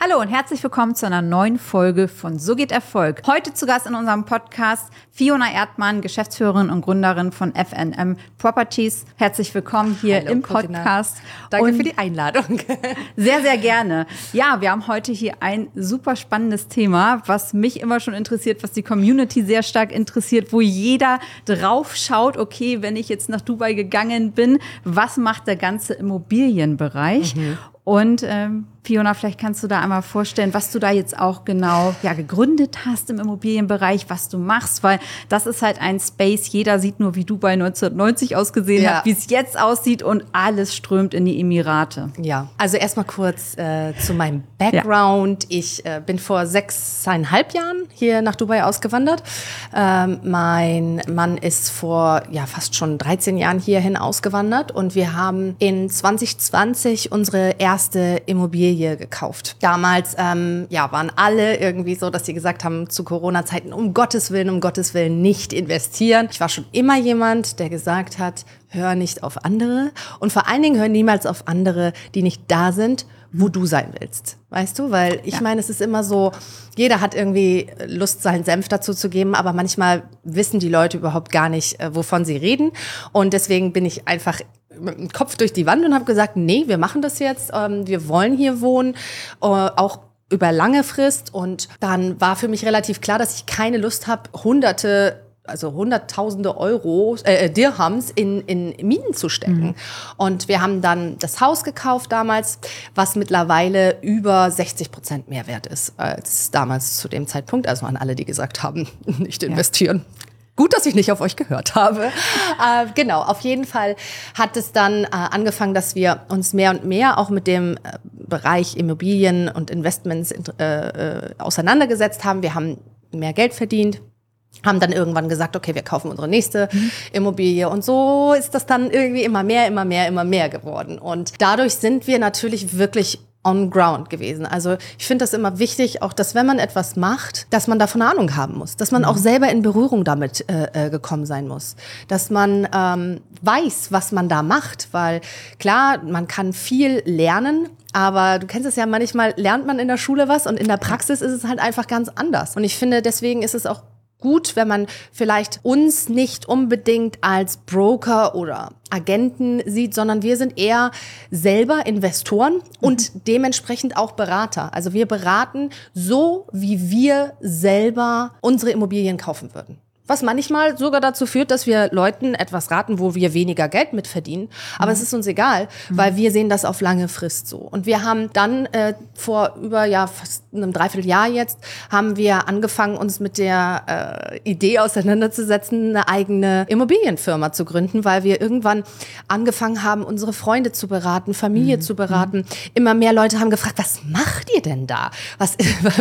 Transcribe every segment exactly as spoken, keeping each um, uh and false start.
Hallo und herzlich willkommen zu einer neuen Folge von So geht Erfolg. Heute zu Gast in unserem Podcast Fiona Erdmann, Geschäftsführerin und Gründerin von F N M Properties. Herzlich willkommen hier Hallo, im Corinna. Podcast. Danke und für die Einladung. Sehr, sehr gerne. Ja, wir haben heute hier ein super spannendes Thema, was mich immer schon interessiert, was die Community sehr stark interessiert, wo jeder drauf schaut, okay, wenn ich jetzt nach Dubai gegangen bin, was macht der ganze Immobilienbereich? Mhm. Und ähm, Fiona, vielleicht kannst du da einmal vorstellen, was du da jetzt auch genau ja, gegründet hast im Immobilienbereich, was du machst, weil das ist halt ein Space, jeder sieht nur, wie Dubai neunzehnhundertneunzig ausgesehen ja. hat, wie es jetzt aussieht und alles strömt in die Emirate. Ja, also erstmal kurz äh, zu meinem Background. Ja. Ich äh, bin vor sechseinhalb Jahren hier nach Dubai ausgewandert. Ähm, mein Mann ist vor ja fast schon dreizehn Jahren hierhin ausgewandert und wir haben in zwanzig zwanzig unsere erste Immobilie gekauft. Damals ähm, ja, waren alle irgendwie so, dass sie gesagt haben, zu Corona-Zeiten, um Gottes Willen, um Gottes Willen nicht investieren. Ich war schon immer jemand, der gesagt hat, hör nicht auf andere und vor allen Dingen hör niemals auf andere, die nicht da sind, wo du sein willst. Weißt du? Weil ich ja. meine, es ist immer so, jeder hat irgendwie Lust, seinen Senf dazu zu geben, aber manchmal wissen die Leute überhaupt gar nicht, wovon sie reden. Und deswegen bin ich einfach mit dem Kopf durch die Wand und habe gesagt, nee, wir machen das jetzt, ähm, wir wollen hier wohnen, äh, auch über lange Frist. Und dann war für mich relativ klar, dass ich keine Lust habe, hunderte also hunderttausende Euro, äh, Dirhams in, in Mieten zu stecken. Mhm. Und wir haben dann das Haus gekauft damals, was mittlerweile über sechzig Prozent mehr wert ist als damals zu dem Zeitpunkt. Also an alle, die gesagt haben, nicht investieren. Ja. Gut, dass ich nicht auf euch gehört habe. äh, genau, auf jeden Fall hat es dann äh, angefangen, dass wir uns mehr und mehr auch mit dem äh, Bereich Immobilien und Investments äh, äh, auseinandergesetzt haben. Wir haben mehr Geld verdient, haben dann irgendwann gesagt, okay, wir kaufen unsere nächste mhm. Immobilie. Und so ist das dann irgendwie immer mehr, immer mehr, immer mehr geworden. Und dadurch sind wir natürlich wirklich on ground gewesen. Also ich finde das immer wichtig, auch dass wenn man etwas macht, dass man davon Ahnung haben muss, dass man mhm. auch selber in Berührung damit äh, gekommen sein muss, dass man ähm, weiß, was man da macht, weil klar, man kann viel lernen, aber du kennst es ja, manchmal lernt man in der Schule was und in der Praxis ist es halt einfach ganz anders. Und ich finde, deswegen ist es auch gut, wenn man vielleicht uns nicht unbedingt als Broker oder Agenten sieht, sondern wir sind eher selber Investoren und mhm. dementsprechend auch Berater. Also wir beraten so, wie wir selber unsere Immobilien kaufen würden. Was manchmal sogar dazu führt, dass wir Leuten etwas raten, wo wir weniger Geld mit verdienen. Aber mhm. es ist uns egal, mhm. weil wir sehen das auf lange Frist so. Und wir haben dann äh, vor über ja fast einem Dreivierteljahr jetzt, haben wir angefangen, uns mit der äh, Idee auseinanderzusetzen, eine eigene Immobilienfirma zu gründen, weil wir irgendwann angefangen haben, unsere Freunde zu beraten, Familie mhm. zu beraten. Mhm. Immer mehr Leute haben gefragt, was macht ihr denn da? Was,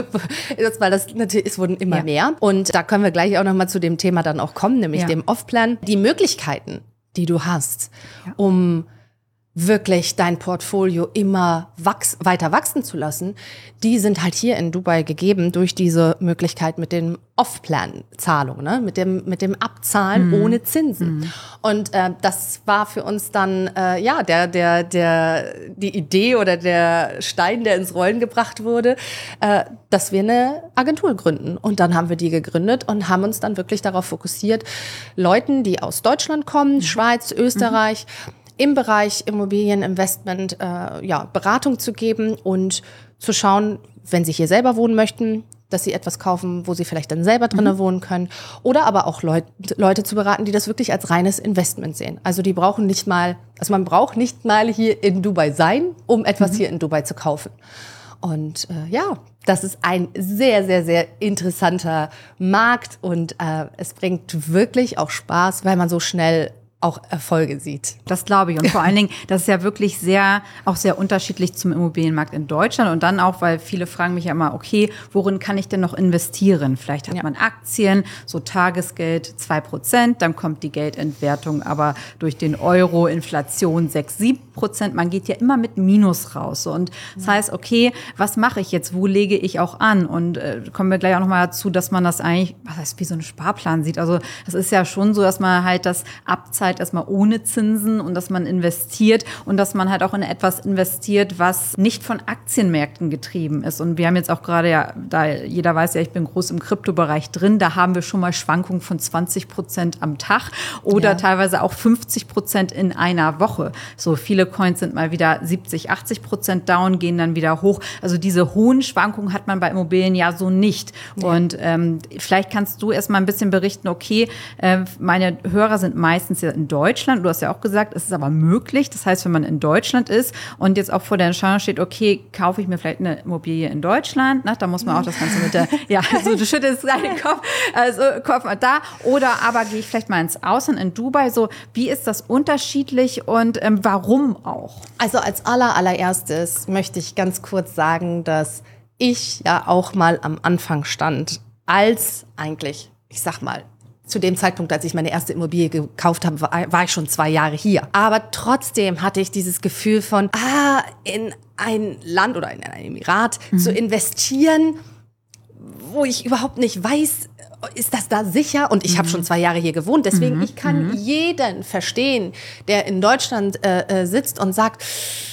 weil das natürlich, es wurden immer ja. mehr. Und da können wir gleich auch noch mal zu dem Thema dann auch kommen, nämlich ja. dem Off-Plan. Die Möglichkeiten, die du hast, ja. um wirklich dein Portfolio immer wachs- weiter wachsen zu lassen, die sind halt hier in Dubai gegeben durch diese Möglichkeit mit den Off-Plan-Zahlungen, ne? mit dem mit dem Abzahlen mhm. ohne Zinsen. Mhm. Und äh, das war für uns dann äh, ja der der der die Idee oder der Stein, der ins Rollen gebracht wurde, äh, dass wir eine Agentur gründen. Und dann haben wir die gegründet und haben uns dann wirklich darauf fokussiert, Leuten, die aus Deutschland kommen, mhm. Schweiz, Österreich, mhm. im Bereich Immobilieninvestment äh, ja, Beratung zu geben und zu schauen, wenn sie hier selber wohnen möchten, dass sie etwas kaufen, wo sie vielleicht dann selber drinnen mhm. wohnen können. Oder aber auch Leut, Leute zu beraten, die das wirklich als reines Investment sehen. Also die brauchen nicht mal, also man braucht nicht mal hier in Dubai sein, um etwas mhm. hier in Dubai zu kaufen. Und äh, ja, das ist ein sehr, sehr, sehr interessanter Markt und äh, es bringt wirklich auch Spaß, weil man so schnell auch Erfolge sieht. Das glaube ich. Und vor allen Dingen, das ist ja wirklich sehr, auch sehr unterschiedlich zum Immobilienmarkt in Deutschland. Und dann auch, weil viele fragen mich ja immer, okay, worin kann ich denn noch investieren? Vielleicht hat ja. man Aktien, so Tagesgeld zwei Prozent, dann kommt die Geldentwertung aber durch den Euro, Inflation sechs, sieben Prozent. Man geht ja immer mit Minus raus. Und das heißt, okay, was mache ich jetzt? Wo lege ich auch an? Und äh, kommen wir gleich auch nochmal dazu, dass man das eigentlich, was heißt, wie so ein Sparplan sieht. Also das ist ja schon so, dass man halt das abzahlt halt erstmal ohne Zinsen und dass man investiert und dass man halt auch in etwas investiert, was nicht von Aktienmärkten getrieben ist. Und wir haben jetzt auch gerade ja, da jeder weiß ja, ich bin groß im Kryptobereich drin, da haben wir schon mal Schwankungen von zwanzig Prozent am Tag oder ja. teilweise auch fünfzig Prozent in einer Woche. So viele Coins sind mal wieder siebzig, achtzig Prozent down, gehen dann wieder hoch. Also diese hohen Schwankungen hat man bei Immobilien ja so nicht. Ja. Und ähm, vielleicht kannst du erst mal ein bisschen berichten, okay, äh, meine Hörer sind meistens ja in Deutschland. Du hast ja auch gesagt, es ist aber möglich. Das heißt, wenn man in Deutschland ist und jetzt auch vor der Entscheidung steht, okay, kaufe ich mir vielleicht eine Immobilie in Deutschland, ne? Da muss man auch das Ganze mit der, ja, so du schüttelst deinen Kopf, also Kopf mal da. Oder aber gehe ich vielleicht mal ins Ausland, in Dubai. So, wie ist das unterschiedlich und ähm, warum auch? Also als aller, allererstes möchte ich ganz kurz sagen, dass ich ja auch mal am Anfang stand, als eigentlich, ich sag mal, zu dem Zeitpunkt, als ich meine erste Immobilie gekauft habe, war, war ich schon zwei Jahre hier. Aber trotzdem hatte ich dieses Gefühl von, ah, in ein Land oder in ein Emirat mhm. zu investieren, wo ich überhaupt nicht weiß, ist das da sicher? Und ich mhm. habe schon zwei Jahre hier gewohnt. Deswegen, mhm. ich kann mhm. jeden verstehen, der in Deutschland äh, sitzt und sagt,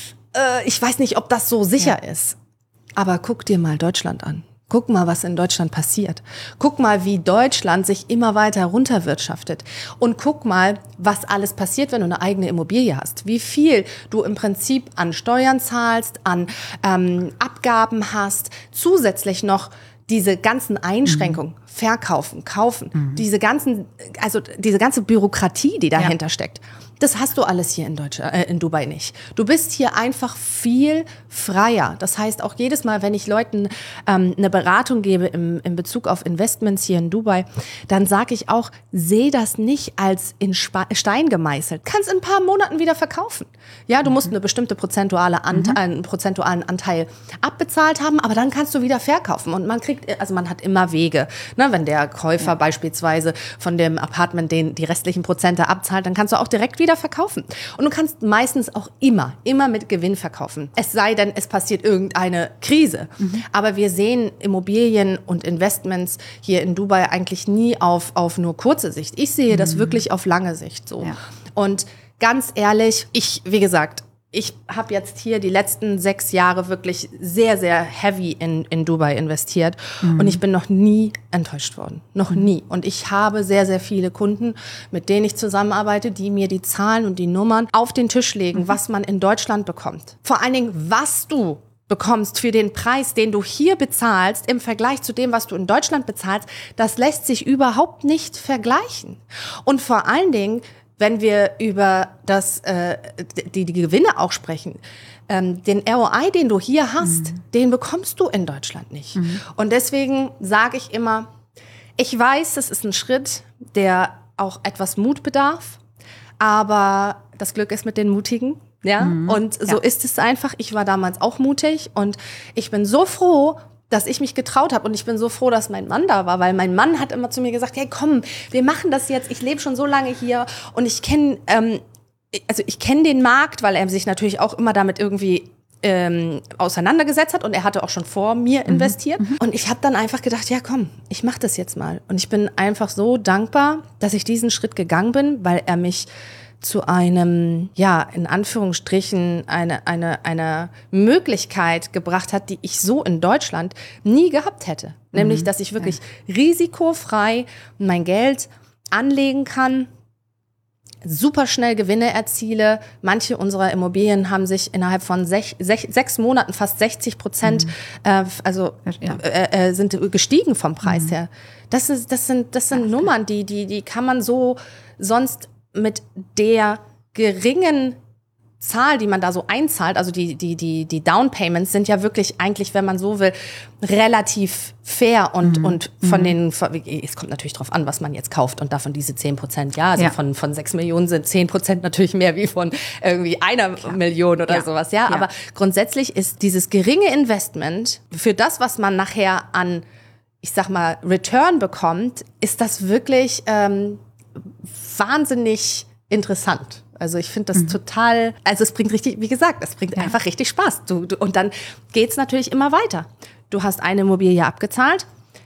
äh, ich weiß nicht, ob das so sicher ja. ist. Aber guck dir mal Deutschland an. Guck mal, was in Deutschland passiert. Guck mal, wie Deutschland sich immer weiter runterwirtschaftet. Und guck mal, was alles passiert, wenn du eine eigene Immobilie hast. Wie viel du im Prinzip an Steuern zahlst, an ähm, Abgaben hast, zusätzlich noch diese ganzen Einschränkungen, mhm. verkaufen, kaufen, mhm. diese ganzen, also diese ganze Bürokratie, die dahinter ja. steckt. Das hast du alles hier in Deutschland, äh, in Dubai nicht. Du bist hier einfach viel freier. Das heißt, auch jedes Mal, wenn ich Leuten ähm, eine Beratung gebe im, in Bezug auf Investments hier in Dubai, dann sage ich auch, sehe das nicht als in Sp- Stein gemeißelt. Kannst in ein paar Monaten wieder verkaufen. Ja, du mhm. musst eine bestimmte prozentuale Ante- mhm. einen prozentualen Anteil abbezahlt haben, aber dann kannst du wieder verkaufen. Und man kriegt, also man hat immer Wege. Ne, wenn der Käufer ja. beispielsweise von dem Apartment den, die restlichen Prozente abzahlt, dann kannst du auch direkt wieder verkaufen. Und du kannst meistens auch immer, immer mit Gewinn verkaufen. Es sei denn, es passiert irgendeine Krise. Mhm. Aber wir sehen Immobilien und Investments hier in Dubai eigentlich nie auf, auf nur kurze Sicht. Ich sehe das mhm. wirklich auf lange Sicht so. Ja. Und ganz ehrlich, ich, wie gesagt, ich habe jetzt hier die letzten sechs Jahre wirklich sehr, sehr heavy in, in Dubai investiert. Mhm. Und ich bin noch nie enttäuscht worden. Noch mhm. nie. Und ich habe sehr, sehr viele Kunden, mit denen ich zusammenarbeite, die mir die Zahlen und die Nummern auf den Tisch legen, mhm. was man in Deutschland bekommt. Vor allen Dingen, was du bekommst für den Preis, den du hier bezahlst, im Vergleich zu dem, was du in Deutschland bezahlst, das lässt sich überhaupt nicht vergleichen. Und vor allen Dingen, wenn wir über das, äh, die, die Gewinne auch sprechen, ähm, den R O I, den du hier hast, mhm. den bekommst du in Deutschland nicht. Mhm. Und deswegen sage ich immer, ich weiß, das ist ein Schritt, der auch etwas Mut bedarf, aber das Glück ist mit den Mutigen. Ja, mhm. und so ja. ist es einfach. Ich war damals auch mutig und ich bin so froh, dass ich mich getraut habe. Und ich bin so froh, dass mein Mann da war, weil mein Mann hat immer zu mir gesagt, hey, komm, wir machen das jetzt. Ich lebe schon so lange hier und ich kenne, ähm, also ich kenne den Markt, weil er sich natürlich auch immer damit irgendwie ähm, auseinandergesetzt hat und er hatte auch schon vor mir mhm. investiert. Mhm. Und ich habe dann einfach gedacht, ja komm, ich mache das jetzt mal. Und ich bin einfach so dankbar, dass ich diesen Schritt gegangen bin, weil er mich zu einem, ja, in Anführungsstrichen, eine, eine, eine Möglichkeit gebracht hat, die ich so in Deutschland nie gehabt hätte. Mhm. Nämlich, dass ich wirklich ja. risikofrei mein Geld anlegen kann, super schnell Gewinne erziele. Manche unserer Immobilien haben sich innerhalb von sech, sech, sechs Monaten fast sechzig Prozent, mhm. äh, also ja. äh, äh, sind gestiegen vom Preis mhm. her. Das ist, das sind, das sind ja, Nummern, die, die, die kann man so sonst mit der geringen Zahl, die man da so einzahlt, also die, die, die, die Down Payments sind ja wirklich eigentlich, wenn man so will, relativ fair und, mhm. und von mhm. den, von, es kommt natürlich drauf an, was man jetzt kauft und davon diese zehn Prozent, ja, also ja. von, von sechs Millionen sind zehn Prozent natürlich mehr wie von irgendwie einer Klar. Million oder ja. sowas, ja? ja, aber grundsätzlich ist dieses geringe Investment für das, was man nachher an, ich sag mal, Return bekommt, ist das wirklich, ähm, wahnsinnig interessant. Also ich finde das mhm. total, also es bringt richtig, wie gesagt, es bringt ja. einfach richtig Spaß. Du, du, und dann geht's natürlich immer weiter. Du hast eine Immobilie abgezahlt,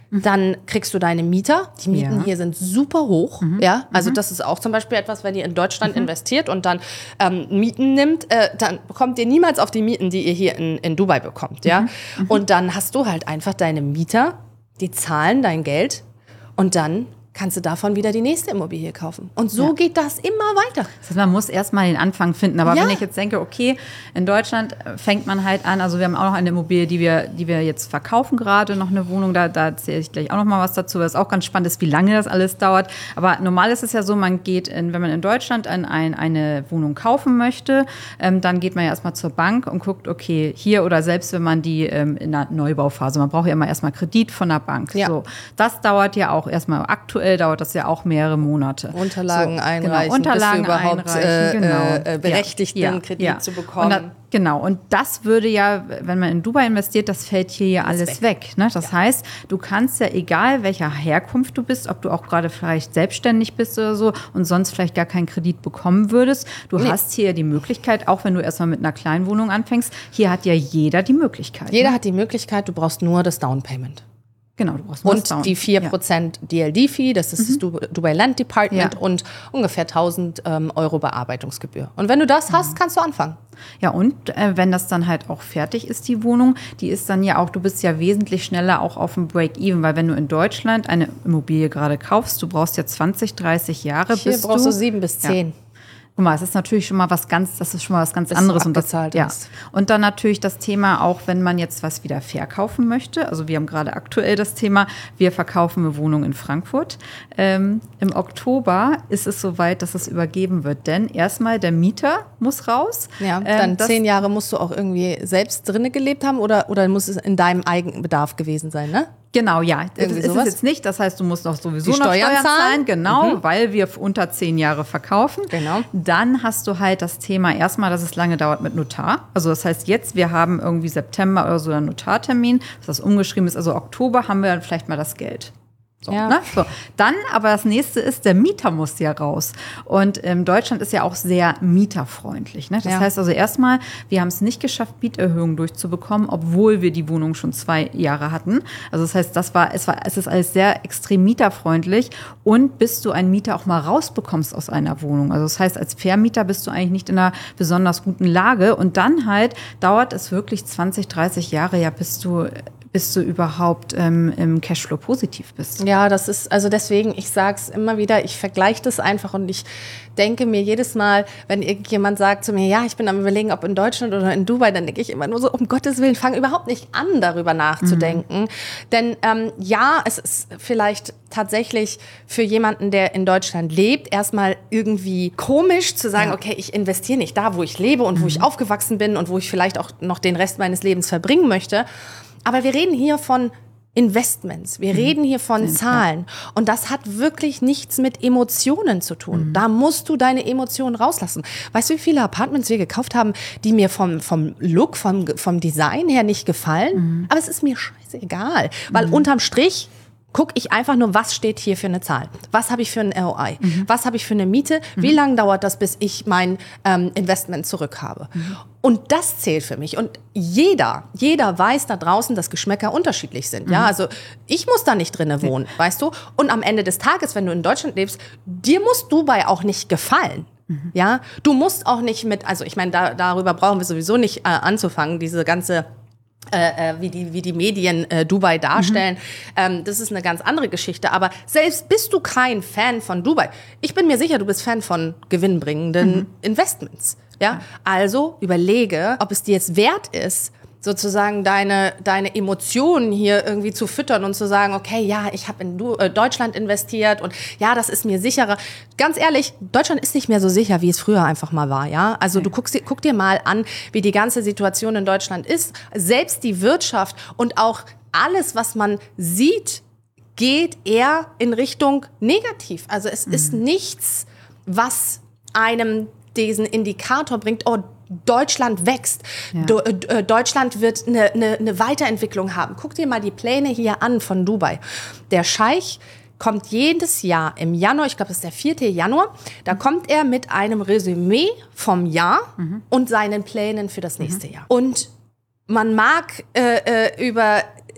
Dann kriegst du deine Mieter. Die Mieten Ja. hier sind super hoch. Mhm. Ja, also das ist auch zum Beispiel etwas, wenn ihr in Deutschland mhm. investiert und dann ähm, Mieten nimmt, äh, dann bekommt ihr niemals auf die Mieten, die ihr hier in, in Dubai bekommt. Ja, mhm. und dann hast du halt einfach deine Mieter, die zahlen dein Geld und dann kannst du davon wieder die nächste Immobilie kaufen. Und so ja. geht das immer weiter. Das heißt, man muss erstmal den Anfang finden. Aber ja. wenn ich jetzt denke, okay, in Deutschland fängt man halt an, also wir haben auch noch eine Immobilie, die wir, die wir jetzt verkaufen gerade, noch eine Wohnung, da, da erzähle ich gleich auch noch mal was dazu, weil es auch ganz spannend ist, wie lange das alles dauert. Aber normal ist es ja so, man geht, in, wenn man in Deutschland ein, ein, eine Wohnung kaufen möchte, ähm, dann geht man ja erstmal zur Bank und guckt, okay, hier oder selbst wenn man die ähm, in einer Neubauphase, man braucht ja immer erstmal Kredit von der Bank. Ja. So, das dauert ja auch erstmal aktuell. Dauert das ja auch mehrere Monate. Unterlagen so, einreichen, genau, Unterlagen bis du überhaupt einreichen, genau. äh, äh, berechtigt ja, einen Kredit ja. zu bekommen. Und da, genau, und das würde ja, wenn man in Dubai investiert, das fällt hier ja alles weg. weg ne? Das ja. heißt, du kannst ja, egal welcher Herkunft du bist, ob du auch gerade vielleicht selbstständig bist oder so und sonst vielleicht gar keinen Kredit bekommen würdest, du nee. hast hier die Möglichkeit, auch wenn du erstmal mit einer kleinen Wohnung anfängst, hier hat ja jeder die Möglichkeit. Jeder ne? hat die Möglichkeit, du brauchst nur das Down Payment. Genau, du brauchst nur und die vier Prozent ja. D L D-Fee, das ist mhm. das Dubai Land Department ja. und ungefähr tausend ähm, Euro Bearbeitungsgebühr. Und wenn du das hast, mhm. kannst du anfangen. Ja, und äh, wenn das dann halt auch fertig ist, die Wohnung, die ist dann ja auch, du bist ja wesentlich schneller auch auf dem Break-Even, weil wenn du in Deutschland eine Immobilie gerade kaufst, du brauchst ja zwanzig, dreißig Jahre. Hier bis brauchst du, du sieben bis zehn. Ja. Guck mal, es ist natürlich schon mal was ganz, das ist schon mal was ganz bis anderes. Und das, ja. ist. Und dann natürlich das Thema, auch wenn man jetzt was wieder verkaufen möchte. Also wir haben gerade aktuell das Thema, wir verkaufen eine Wohnung in Frankfurt. Ähm, Im Oktober ist es soweit, dass es übergeben wird. Denn erstmal der Mieter muss raus. Ja, dann ähm, zehn Jahre musst du auch irgendwie selbst drinne gelebt haben oder, oder muss es in deinem Eigenbedarf gewesen sein, ne? Genau, ja. Irgendwie das ist sowas? es jetzt nicht. Das heißt, du musst noch sowieso Die noch Steuern Steuern zahlen. zahlen. Genau, Mhm. weil wir unter zehn Jahre verkaufen. Genau. Dann hast du halt das Thema erstmal, dass es lange dauert mit Notar. Also das heißt jetzt, wir haben irgendwie September oder so einen Notartermin, dass das umgeschrieben ist. Also Oktober haben wir dann vielleicht mal das Geld. So, ja. ne? So. Dann aber das nächste ist, der Mieter muss ja raus. Und ähm, Deutschland ist ja auch sehr mieterfreundlich. Ne? Das ja. heißt also erstmal, wir haben es nicht geschafft, Mieterhöhungen durchzubekommen, obwohl wir die Wohnung schon zwei Jahre hatten. Also das heißt, das war, es war, es ist alles sehr extrem mieterfreundlich. Und bis du einen Mieter auch mal rausbekommst aus einer Wohnung. Also das heißt, als Vermieter bist du eigentlich nicht in einer besonders guten Lage. Und dann halt dauert es wirklich zwanzig, dreißig Jahre, ja, bis du bis du überhaupt ähm, im Cashflow positiv bist. Ja, das ist, also deswegen, ich sage es immer wieder, ich vergleiche das einfach und ich denke mir jedes Mal, wenn irgendjemand sagt zu mir, ja, ich bin am Überlegen, ob in Deutschland oder in Dubai, dann denke ich immer nur so, um Gottes Willen, fang überhaupt nicht an, darüber nachzudenken. Mhm. Denn ähm, ja, es ist vielleicht tatsächlich für jemanden, der in Deutschland lebt, erstmal irgendwie komisch zu sagen, ja. okay, ich investiere nicht da, wo ich lebe und mhm. wo ich aufgewachsen bin und wo ich vielleicht auch noch den Rest meines Lebens verbringen möchte. Aber wir reden hier von Investments, wir mhm. reden hier von ja, Zahlen ja. und das hat wirklich nichts mit Emotionen zu tun. Mhm. Da musst du deine Emotionen rauslassen. Weißt du, wie viele Apartments wir gekauft haben, die mir vom, vom Look, vom, vom Design her nicht gefallen? Mhm. Aber es ist mir scheißegal, weil mhm. unterm Strich gucke ich einfach nur, was steht hier für eine Zahl? Was habe ich für ein R O I? Mhm. Was habe ich für eine Miete? Mhm. Wie lange dauert das, bis ich mein ähm, Investment zurück habe? Mhm. Und das zählt für mich. Und jeder, jeder weiß da draußen, dass Geschmäcker unterschiedlich sind. Mhm. Ja, also ich muss da nicht drinnen wohnen, nee. weißt du? Und am Ende des Tages, wenn du in Deutschland lebst, dir muss Dubai auch nicht gefallen. Mhm. Ja, du musst auch nicht mit, also ich meine, da, darüber brauchen wir sowieso nicht äh, anzufangen, diese ganze Äh, äh, wie die wie die Medien äh, Dubai darstellen. Mhm. Ähm, das ist eine ganz andere Geschichte. Aber selbst bist du kein Fan von Dubai. Ich bin mir sicher, du bist Fan von gewinnbringenden mhm. Investments. Ja? Also überlege, ob es dir jetzt wert ist, sozusagen deine, deine Emotionen hier irgendwie zu füttern und zu sagen, okay, ja, ich habe in du- äh, Deutschland investiert und ja, das ist mir sicherer. Ganz ehrlich, Deutschland ist nicht mehr so sicher, wie es früher einfach mal war, ja. Also okay. du guckst, guck dir mal an, wie die ganze Situation in Deutschland ist. Selbst die Wirtschaft und auch alles, was man sieht, geht eher in Richtung negativ. Also es mhm. ist nichts, was einem diesen Indikator bringt, oh, Deutschland wächst. Ja. Do, äh, Deutschland wird eine, eine, eine Weiterentwicklung haben. Guck dir mal die Pläne hier an von Dubai. Der Scheich kommt jedes Jahr im Januar, ich glaube, das ist der vierte Januar, da mhm. kommt er mit einem Resümee vom Jahr mhm. und seinen Plänen für das nächste mhm. Jahr. Und man mag äh, äh, über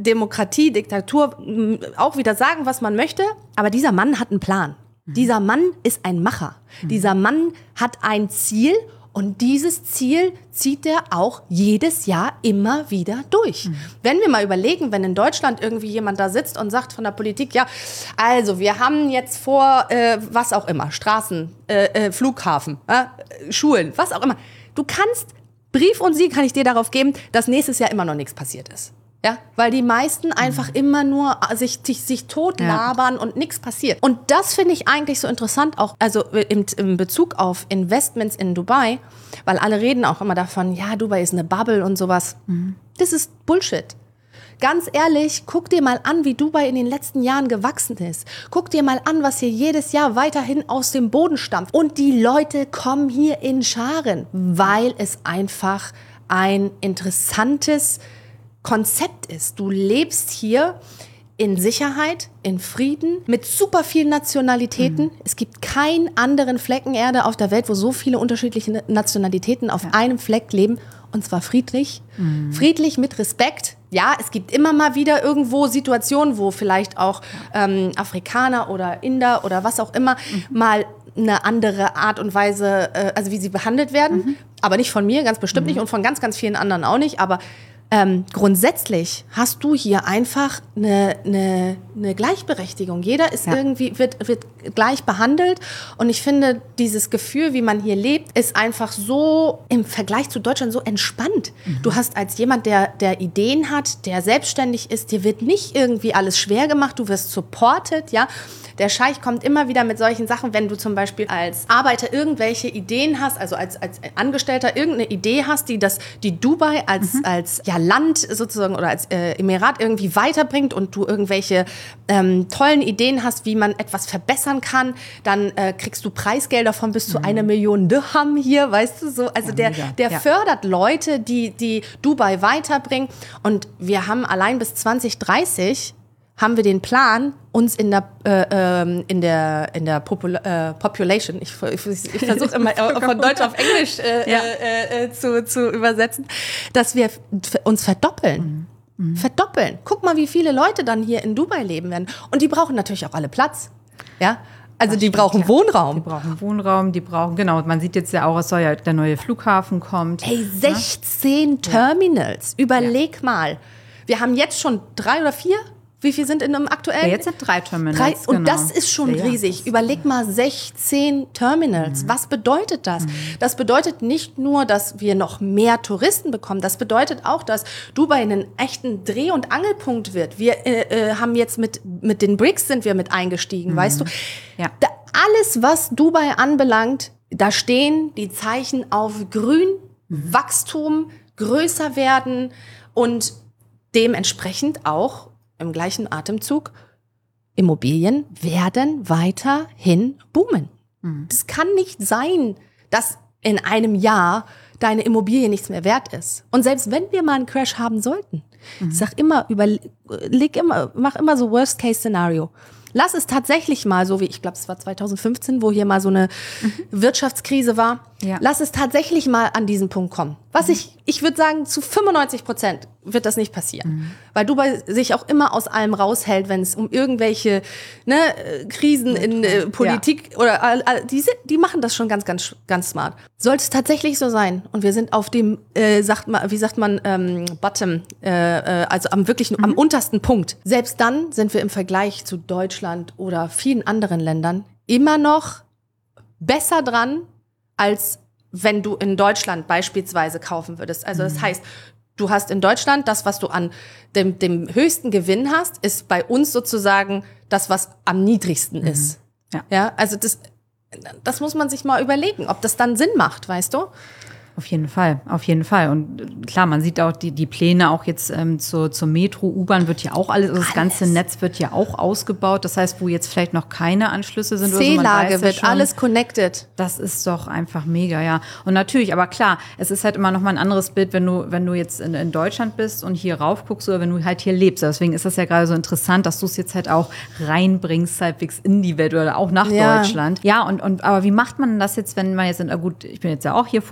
Demokratie, Diktatur, auch wieder sagen, was man möchte, aber dieser Mann hat einen Plan. Mhm. Dieser Mann ist ein Macher. Mhm. Dieser Mann hat ein Ziel und dieses Ziel zieht er auch jedes Jahr immer wieder durch. Mhm. Wenn wir mal überlegen, wenn in Deutschland irgendwie jemand da sitzt und sagt von der Politik, ja, also wir haben jetzt vor, äh, was auch immer, Straßen, äh, äh, Flughafen, äh, Schulen, was auch immer. Du kannst, Brief und Siegel kann ich dir darauf geben, dass nächstes Jahr immer noch nichts passiert ist. Ja, weil die meisten einfach mhm. immer nur sich, sich, sich tot labern ja. und nichts passiert. Und das finde ich eigentlich so interessant, auch also im, im Bezug auf Investments in Dubai, weil alle reden auch immer davon, ja, Dubai ist eine Bubble und sowas. Mhm. Das ist Bullshit. Ganz ehrlich, guck dir mal an, wie Dubai in den letzten Jahren gewachsen ist. Guck dir mal an, was hier jedes Jahr weiterhin aus dem Boden stampft. Und die Leute kommen hier in Scharen, weil es einfach ein interessantes Konzept ist. Du lebst hier in Sicherheit, in Frieden, mit super vielen Nationalitäten. Mhm. Es gibt keinen anderen Flecken Erde auf der Welt, wo so viele unterschiedliche Nationalitäten auf ja. einem Fleck leben. Und zwar friedlich. Mhm. Friedlich mit Respekt. Ja, es gibt immer mal wieder irgendwo Situationen, wo vielleicht auch ähm, Afrikaner oder Inder oder was auch immer mhm. mal eine andere Art und Weise, äh, also wie sie behandelt werden. Mhm. Aber nicht von mir, ganz bestimmt mhm. nicht und von ganz, ganz vielen anderen auch nicht. Aber Ähm, grundsätzlich hast du hier einfach eine, eine, eine Gleichberechtigung. Jeder ist ja. irgendwie, wird, wird gleich behandelt. Und ich finde, dieses Gefühl, wie man hier lebt, ist einfach so im Vergleich zu Deutschland so entspannt. Mhm. Du hast als jemand, der, der Ideen hat, der selbstständig ist, dir wird nicht irgendwie alles schwer gemacht, du wirst supported, ja. Der Scheich kommt immer wieder mit solchen Sachen, wenn du zum Beispiel als Arbeiter irgendwelche Ideen hast, also als, als Angestellter irgendeine Idee hast, die das, die Dubai als, mhm. als ja, Land sozusagen oder als äh, Emirat irgendwie weiterbringt und du irgendwelche ähm, tollen Ideen hast, wie man etwas verbessern kann, dann äh, kriegst du Preisgelder von bis zu mhm. eine Million Dirham hier, weißt du so. Also ja, der, der ja. fördert Leute, die, die Dubai weiterbringen. Und wir haben allein bis zwanzig dreißig haben wir den Plan, uns in der äh, in der in der Popul- äh, Population, ich, ich, ich versuche immer von Deutsch auf Englisch äh, ja. äh, äh, zu, zu übersetzen, dass wir f- uns verdoppeln. Mhm. Mhm. Verdoppeln. Guck mal, wie viele Leute dann hier in Dubai leben werden. Und die brauchen natürlich auch alle Platz. Ja. Also das die stimmt, brauchen ja. Wohnraum. Die brauchen Wohnraum, die brauchen, genau, man sieht jetzt ja auch, es soll ja der neue Flughafen kommt. Hey, sechzehn ja? Terminals. Überleg ja. mal. Wir haben jetzt schon drei oder vier. Wie viel sind in einem aktuellen? Ja, jetzt sind drei Terminals. Drei, und genau. das ist schon ja, riesig. Ja. Überleg mal, sechzehn Terminals. Mhm. Was bedeutet das? Mhm. Das bedeutet nicht nur, dass wir noch mehr Touristen bekommen. Das bedeutet auch, dass Dubai einen echten Dreh- und Angelpunkt wird. Wir äh, äh, haben jetzt mit, mit den B R I C S sind wir mit eingestiegen, mhm. weißt du? Ja. Da, alles, was Dubai anbelangt, da stehen die Zeichen auf grün, mhm. Wachstum, größer werden und dementsprechend auch im gleichen Atemzug, Immobilien werden weiterhin boomen. Mhm. Das kann nicht sein, dass in einem Jahr deine Immobilie nichts mehr wert ist. Und selbst wenn wir mal einen Crash haben sollten, mhm. ich sag immer, überleg immer, mach immer so Worst-Case-Szenario. Lass es tatsächlich mal so wie, ich glaube, es war zwanzig fünfzehn, wo hier mal so eine mhm. Wirtschaftskrise war. Ja. Lass es tatsächlich mal an diesen Punkt kommen. Was mhm. ich, ich würde sagen, zu fünfundneunzig Prozent wird das nicht passieren. Mhm. Weil Dubai sich auch immer aus allem raushält, wenn es um irgendwelche ne, Krisen in äh, Politik ja. oder äh, die, die machen das schon ganz, ganz, ganz smart. Sollte es tatsächlich so sein und wir sind auf dem, äh, sagt man, wie sagt man, ähm, Bottom, äh, also am wirklichen, mhm. am untersten Punkt. Selbst dann sind wir im Vergleich zu Deutschland oder vielen anderen Ländern immer noch besser dran, als wenn du in Deutschland beispielsweise kaufen würdest. Also das heißt, du hast in Deutschland das, was du an dem, dem höchsten Gewinn hast, ist bei uns sozusagen das, was am niedrigsten mhm. ist. Ja. Ja, also das, das muss man sich mal überlegen, ob das dann Sinn macht, weißt du? Auf jeden Fall, auf jeden Fall. Und klar, man sieht auch die, die Pläne auch jetzt ähm, zur, zur Metro, U-Bahn wird ja auch alles, also das alles. ganze Netz wird ja auch ausgebaut. Das heißt, wo jetzt vielleicht noch keine Anschlüsse sind. C-Lage oder so, wird ja schon, alles connected. Das ist doch einfach mega, ja. Und natürlich, aber klar, es ist halt immer noch mal ein anderes Bild, wenn du, wenn du jetzt in, in Deutschland bist und hier rauf guckst oder wenn du halt hier lebst. Deswegen ist das ja gerade so interessant, dass du es jetzt halt auch reinbringst, halbwegs in die Welt oder auch nach ja. Deutschland. Ja, und, und aber wie macht man das jetzt, wenn man jetzt, in, gut, ich bin jetzt ja auch hier vor Ort, wenn wir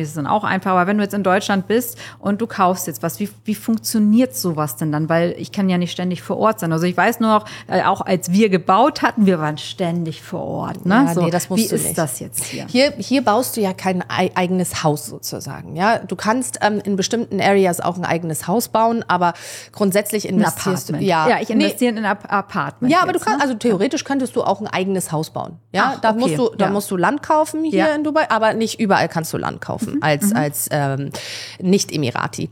wahrscheinlich ist es dann auch einfach, aber wenn du jetzt in Deutschland bist und du kaufst jetzt was, wie, wie funktioniert sowas denn dann? Weil ich kann ja nicht ständig vor Ort sein. Also ich weiß nur noch, äh, auch als wir gebaut hatten, wir waren ständig vor Ort. Ne? Ja, so, nee, das musst wie du ist nicht. das jetzt hier? Hier, hier baust du ja kein ei- eigenes Haus sozusagen. Ja, du kannst ähm, in bestimmten Areas auch ein eigenes Haus bauen, aber grundsätzlich investierst du. Ja, ja, ich investiere nee. in ein Ap- Apartment. Ja, aber jetzt, du kannst, ne? also theoretisch könntest du auch ein eigenes Haus bauen. Ja, Ach, da okay. musst du, da ja. musst du Land kaufen hier Ja. in Dubai, aber nicht überall kannst du Land kaufen Mhm. als Mhm. als ähm, Nicht-Emirati.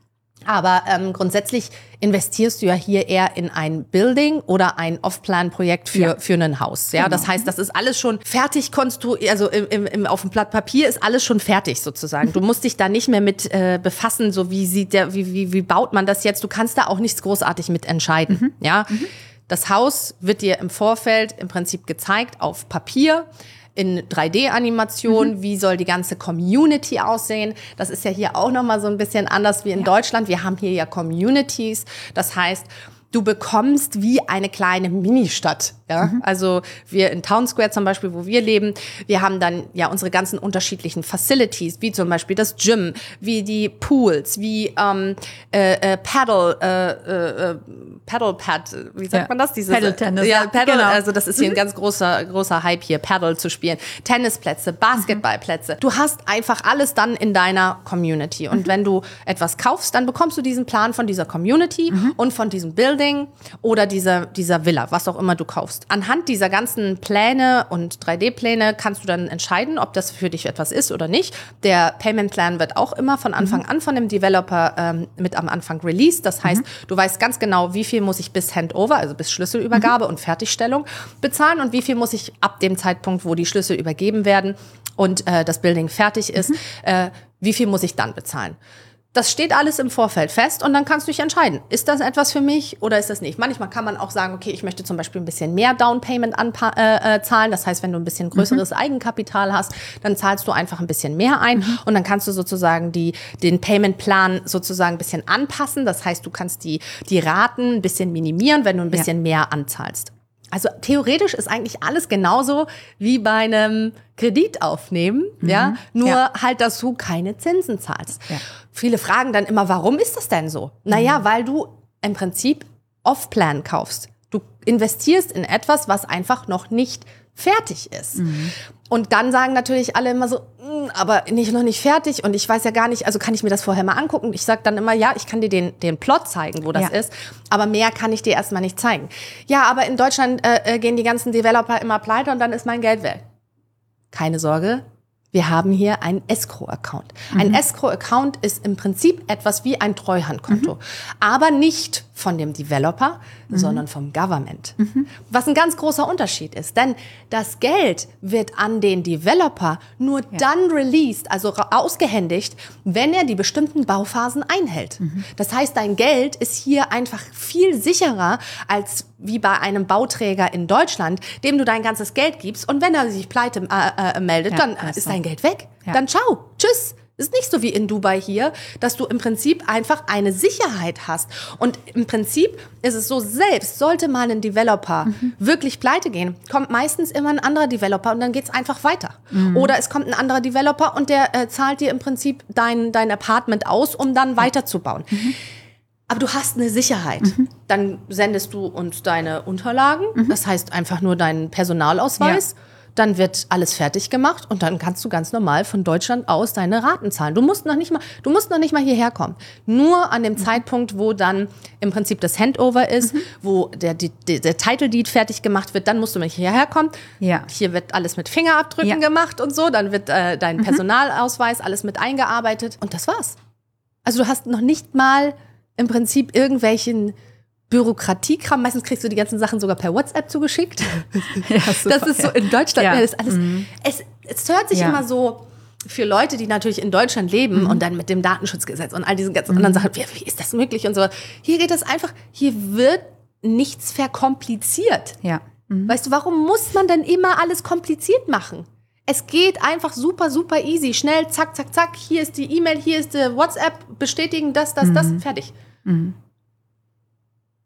Aber ähm, grundsätzlich investierst du ja hier eher in ein Building oder ein Off-Plan-Projekt für, Ja. für ein Haus. Ja, Genau. das heißt, das ist alles schon fertig konstruiert, also im, im, im, auf dem Blatt Papier ist alles schon fertig sozusagen. Du musst dich da nicht mehr mit äh, befassen, so wie sieht der, wie, wie, wie baut man das jetzt? Du kannst da auch nichts großartig mit entscheiden. Mhm. Ja, mhm. Das Haus wird dir im Vorfeld im Prinzip gezeigt auf Papier. In drei D-Animation, mhm. wie soll die ganze Community aussehen? Das ist ja hier auch nochmal so ein bisschen anders wie in ja. Deutschland. Wir haben hier ja Communities. Das heißt, du bekommst wie eine kleine Ministadt. Ja? Mhm. Also wir in Town Square zum Beispiel, wo wir leben, wir haben dann ja unsere ganzen unterschiedlichen Facilities, wie zum Beispiel das Gym, wie die Pools, wie ähm, äh, äh, Paddle, äh, äh, Paddle Pad, wie sagt ja. man das? Dieses, Paddle Tennis. Ja, Paddle, genau. Also das ist hier ein ganz großer großer Hype hier, Paddle zu spielen, Tennisplätze, Basketballplätze. Mhm. Du hast einfach alles dann in deiner Community. Und mhm. wenn du etwas kaufst, dann bekommst du diesen Plan von dieser Community mhm. und von diesem Building oder dieser dieser Villa, was auch immer du kaufst. Anhand dieser ganzen Pläne und drei D-Pläne kannst du dann entscheiden, ob das für dich etwas ist oder nicht. Der Payment Plan wird auch immer von Anfang mhm. an von dem Developer ähm, mit am Anfang released. Das heißt, mhm. du weißt ganz genau, wie viel muss ich bis Handover, also bis Schlüsselübergabe mhm. und Fertigstellung bezahlen und wie viel muss ich ab dem Zeitpunkt, wo die Schlüssel übergeben werden und äh, das Building fertig ist, mhm. äh, wie viel muss ich dann bezahlen. Das steht alles im Vorfeld fest und dann kannst du dich entscheiden, ist das etwas für mich oder ist das nicht. Manchmal kann man auch sagen, okay, ich möchte zum Beispiel ein bisschen mehr Down Payment anpa- äh, zahlen. Das heißt, wenn du ein bisschen größeres mhm. Eigenkapital hast, dann zahlst du einfach ein bisschen mehr ein mhm. und dann kannst du sozusagen die, den Payment-Plan sozusagen ein bisschen anpassen. Das heißt, du kannst die, die Raten ein bisschen minimieren, wenn du ein bisschen ja. mehr anzahlst. Also theoretisch ist eigentlich alles genauso wie bei einem Kredit aufnehmen, mhm. ja, nur ja. halt, dass du keine Zinsen zahlst. Ja. Viele fragen dann immer, warum ist das denn so? Mhm. Naja, weil du im Prinzip Off-Plan kaufst. Du investierst in etwas, was einfach noch nicht fertig ist. Mhm. Und dann sagen natürlich alle immer so, aber nicht noch nicht fertig und ich weiß ja gar nicht, also kann ich mir das vorher mal angucken? Ich sage dann immer, ja, ich kann dir den, den Plot zeigen, wo das ja. ist, aber mehr kann ich dir erstmal nicht zeigen. Ja, aber in Deutschland äh, gehen die ganzen Developer immer pleite und dann ist mein Geld weg. Keine Sorge, wir haben hier einen Escrow-Account. Mhm. Ein Escrow-Account ist im Prinzip etwas wie ein Treuhandkonto, mhm. aber nicht von dem Developer, mhm. sondern vom Government. Mhm. Was ein ganz großer Unterschied ist, denn das Geld wird an den Developer nur ja. dann released, also ausgehändigt, wenn er die bestimmten Bauphasen einhält. Mhm. Das heißt, dein Geld ist hier einfach viel sicherer als wie bei einem Bauträger in Deutschland, dem du dein ganzes Geld gibst und wenn er sich pleite äh, äh, meldet, ja, dann ist dein Geld weg. Ja. Dann ciao, tschüss. Ist nicht so wie in Dubai hier, dass du im Prinzip einfach eine Sicherheit hast. Und im Prinzip ist es so, selbst sollte mal ein Developer mhm. wirklich pleite gehen, kommt meistens immer ein anderer Developer und dann geht's einfach weiter. Mhm. Oder es kommt ein anderer Developer und der äh, zahlt dir im Prinzip dein, dein Apartment aus, um dann mhm. weiterzubauen. Mhm. Aber du hast eine Sicherheit. Mhm. Dann sendest du uns deine Unterlagen, mhm. das heißt einfach nur deinen Personalausweis. Ja. Dann wird alles fertig gemacht und dann kannst du ganz normal von Deutschland aus deine Raten zahlen. Du musst noch nicht mal, du musst noch nicht mal hierher kommen. Nur an dem mhm. Zeitpunkt, wo dann im Prinzip das Handover ist, mhm. wo der, die, der Title Deed fertig gemacht wird, dann musst du mal hierher kommen. Ja. Hier wird alles mit Fingerabdrücken ja. gemacht und so. Dann wird äh, dein mhm. Personalausweis alles mit eingearbeitet und das war's. Also du hast noch nicht mal im Prinzip irgendwelchen Bürokratiekram. Meistens kriegst du die ganzen Sachen sogar per WhatsApp zugeschickt. Ja, super, das ist so in Deutschland. Ja. Das alles, mhm. es, es hört sich ja. immer so für Leute, die natürlich in Deutschland leben mhm. und dann mit dem Datenschutzgesetz und all diesen ganzen mhm. anderen Sachen, wie, wie ist das möglich und so. Hier geht es einfach, hier wird nichts verkompliziert. Ja. Mhm. Weißt du, warum muss man denn immer alles kompliziert machen? Es geht einfach super, super easy, schnell, zack, zack, zack. Hier ist die E-Mail, hier ist die WhatsApp, bestätigen das, das, mhm. das, fertig. Mhm.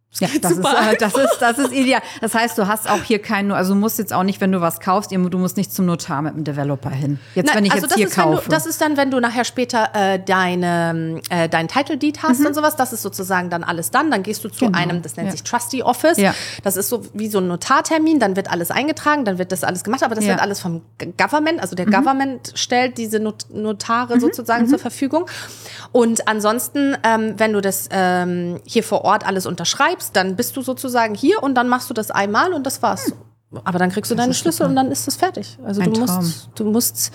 Ja, das ist, äh, das, ist, das ist ideal. Das heißt, du hast auch hier keinen, also du musst jetzt auch nicht, wenn du was kaufst, du musst nicht zum Notar mit dem Developer hin. Jetzt, Nein, wenn ich also jetzt das hier ist, wenn kaufe. Du, das ist dann, wenn du nachher später äh, deine, äh, dein Title Deed hast mhm. und sowas, das ist sozusagen dann alles dann. Dann gehst du zu genau. einem, das nennt ja. sich Trustee Office. Ja. Das ist so wie so ein Notartermin, dann wird alles eingetragen, dann wird das alles gemacht, aber das ja. wird alles vom Government, also der mhm. Government stellt diese Not- Notare mhm. sozusagen mhm. zur Verfügung. Und ansonsten, ähm, wenn du das ähm, hier vor Ort alles unterschreibst, dann bist du sozusagen hier und dann machst du das einmal und das war's. Hm. Aber dann kriegst du das deine Schlüssel super. Und dann ist das fertig. Also Ein du musst, Traum. du musst,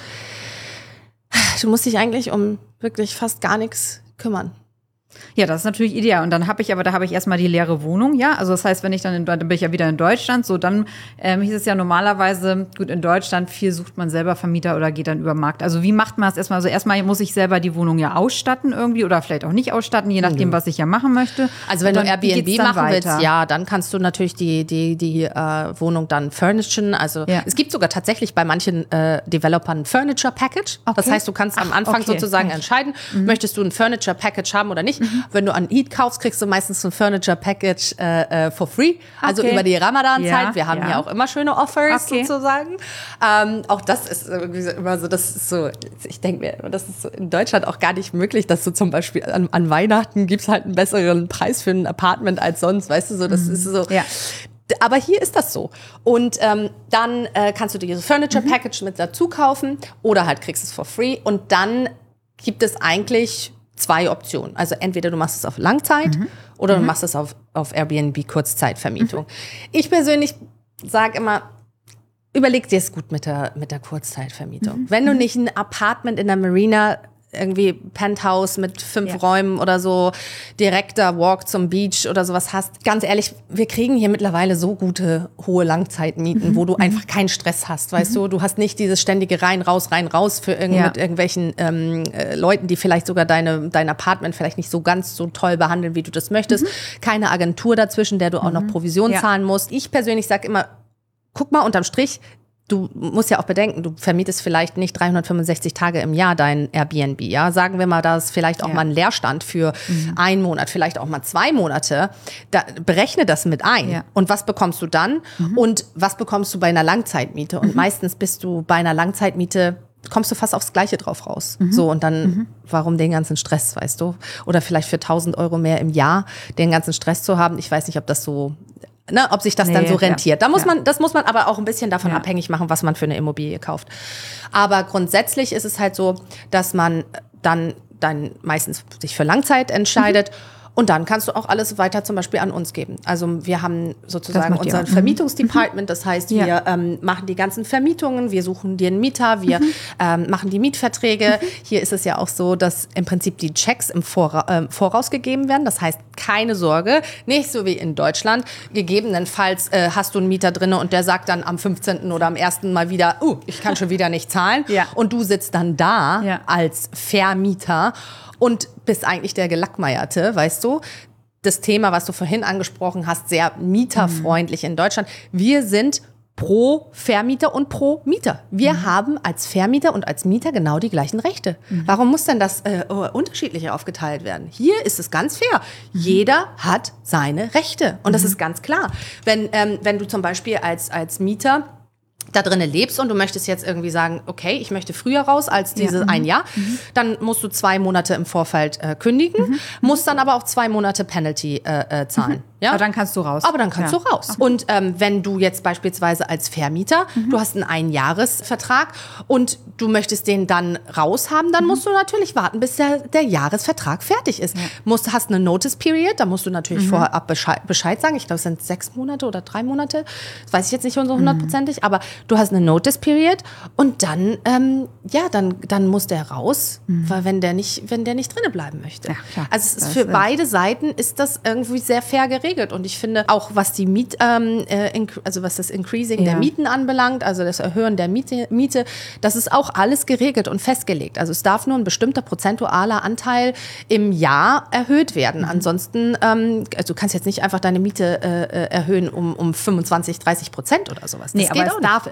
du musst dich eigentlich um wirklich fast gar nichts kümmern. Ja, das ist natürlich ideal. Und dann habe ich aber, da habe ich erstmal die leere Wohnung, ja. Also das heißt, wenn ich dann, in, dann bin ich ja wieder in Deutschland, so dann ähm, hieß es ja normalerweise, gut, in Deutschland viel sucht man selber Vermieter oder geht dann über den Markt. Also wie macht man das erstmal? Also erstmal muss ich selber die Wohnung ja ausstatten irgendwie oder vielleicht auch nicht ausstatten, je nachdem, mhm. was ich ja machen möchte. Also wenn du Airbnb machen weiter? willst, ja, dann kannst du natürlich die, die, die äh, Wohnung dann furnishen. Also ja. es gibt sogar tatsächlich bei manchen äh, Developern ein Furniture Package. Okay. Das heißt, du kannst am Anfang Ach, okay. sozusagen okay. entscheiden, mhm. möchtest du ein Furniture Package haben oder nicht. Mhm. Wenn du an Eat kaufst, kriegst du meistens ein Furniture Package äh, for free. Also okay. über die Ramadan-Zeit. Ja, Wir haben ja. hier auch immer schöne Offers okay. sozusagen. Ähm, auch das ist irgendwie so, immer so, das ist so, ich denke mir, das ist so in Deutschland auch gar nicht möglich, dass du zum Beispiel an, an Weihnachten gibst halt einen besseren Preis für ein Apartment als sonst, weißt du, so, das mhm. ist so. Ja. Aber hier ist das so. Und ähm, dann äh, kannst du dir dieses Furniture Package mhm. mit dazu kaufen oder halt kriegst es for free. Und dann gibt es eigentlich zwei Optionen. Also entweder du machst es auf Langzeit mhm. oder du mhm. machst es auf, auf Airbnb Kurzzeitvermietung. Mhm. Ich persönlich sage immer, überleg dir es gut mit der, mit der Kurzzeitvermietung. Mhm. Wenn du nicht ein Apartment in der Marina, irgendwie Penthouse mit fünf ja. Räumen oder so, direkter Walk zum Beach oder sowas hast. Ganz ehrlich, wir kriegen hier mittlerweile so gute, hohe Langzeitmieten, mhm. wo du einfach keinen Stress hast, weißt mhm. du? Du hast nicht dieses ständige rein, raus, rein, raus für irgend, ja. mit irgendwelchen ähm, äh, Leuten, die vielleicht sogar deine, dein Apartment vielleicht nicht so ganz so toll behandeln, wie du das möchtest. Mhm. Keine Agentur dazwischen, der du auch mhm. noch Provision ja. zahlen musst. Ich persönlich sage immer, guck mal unterm Strich, du musst ja auch bedenken, du vermietest vielleicht nicht dreihundertfünfundsechzig Tage im Jahr dein Airbnb, ja. Sagen wir mal, da ist vielleicht auch ja. mal ein Leerstand für mhm. einen Monat, vielleicht auch mal zwei Monate. Da, berechne das mit ein. Ja. Und was bekommst du dann? Mhm. Und was bekommst du bei einer Langzeitmiete? Und mhm. meistens bist du bei einer Langzeitmiete, kommst du fast aufs Gleiche drauf raus. Mhm. So, und dann, mhm. warum den ganzen Stress, weißt du? Oder vielleicht für tausend Euro mehr im Jahr den ganzen Stress zu haben. Ich weiß nicht, ob das so... Ne, ob sich das nee, dann so rentiert. Da muss ja. man, das muss man aber auch ein bisschen davon ja. abhängig machen, was man für eine Immobilie kauft. Aber grundsätzlich ist es halt so, dass man dann, dann meistens sich für Langzeit entscheidet. Mhm. Und dann kannst du auch alles weiter zum Beispiel an uns geben. Also wir haben sozusagen unser mhm. Vermietungsdepartment. Das heißt, wir ja. ähm, machen die ganzen Vermietungen, wir suchen dir einen Mieter, wir mhm. ähm, machen die Mietverträge. Mhm. Hier ist es ja auch so, dass im Prinzip die Checks im Vora- äh, Voraus gegeben werden. Das heißt, keine Sorge, nicht so wie in Deutschland. Gegebenenfalls äh, hast du einen Mieter drin und der sagt dann am fünfzehnten oder am ersten mal wieder, uh, ich kann schon wieder nicht zahlen. Ja. Und du sitzt dann da ja. als Vermieter und bist eigentlich der Gelackmeierte, weißt du? Das Thema, was du vorhin angesprochen hast, sehr mieterfreundlich mhm. in Deutschland. Wir sind pro Vermieter und pro Mieter. Wir mhm. haben als Vermieter und als Mieter genau die gleichen Rechte. Mhm. Warum muss denn das äh, unterschiedlich aufgeteilt werden? Hier ist es ganz fair. Mhm. Jeder hat seine Rechte. Und mhm. das ist ganz klar. Wenn, ähm, wenn du zum Beispiel als, als Mieter da drinnen lebst und du möchtest jetzt irgendwie sagen, okay, ich möchte früher raus als dieses ja. ein Jahr, mhm. dann musst du zwei Monate im Vorfeld äh, kündigen, mhm. musst dann aber auch zwei Monate Penalty äh, äh, zahlen. Mhm. Ja? Aber dann kannst du raus. Aber dann kannst ja. du raus. Okay. Und ähm, wenn du jetzt beispielsweise als Vermieter, mhm. du hast einen Einjahresvertrag und du möchtest den dann raushaben, dann mhm. musst du natürlich warten, bis der, der Jahresvertrag fertig ist. Ja. Musst, hast eine Notice Period, da musst du natürlich mhm. vorher ab Bescheid, Bescheid sagen. Ich glaube, es sind sechs Monate oder drei Monate. Das weiß ich jetzt nicht so hundertprozentig, mhm. aber du hast eine Notice Period und dann, ähm, ja, dann, dann muss der raus, mhm. weil wenn der nicht, wenn der nicht drinnen bleiben möchte. Ja, klar. Also es ist für beide Seiten ist das irgendwie sehr fair geregelt. Und ich finde auch, was die Miet, ähm, also was das Increasing ja. der Mieten anbelangt, also das Erhöhen der Miete, Miete, das ist auch alles geregelt und festgelegt. Also es darf nur ein bestimmter prozentualer Anteil im Jahr erhöht werden. Mhm. Ansonsten, ähm, also du kannst jetzt nicht einfach deine Miete äh, erhöhen um, um fünfundzwanzig, dreißig Prozent oder sowas. Das nee, geht aber auch es darf nicht.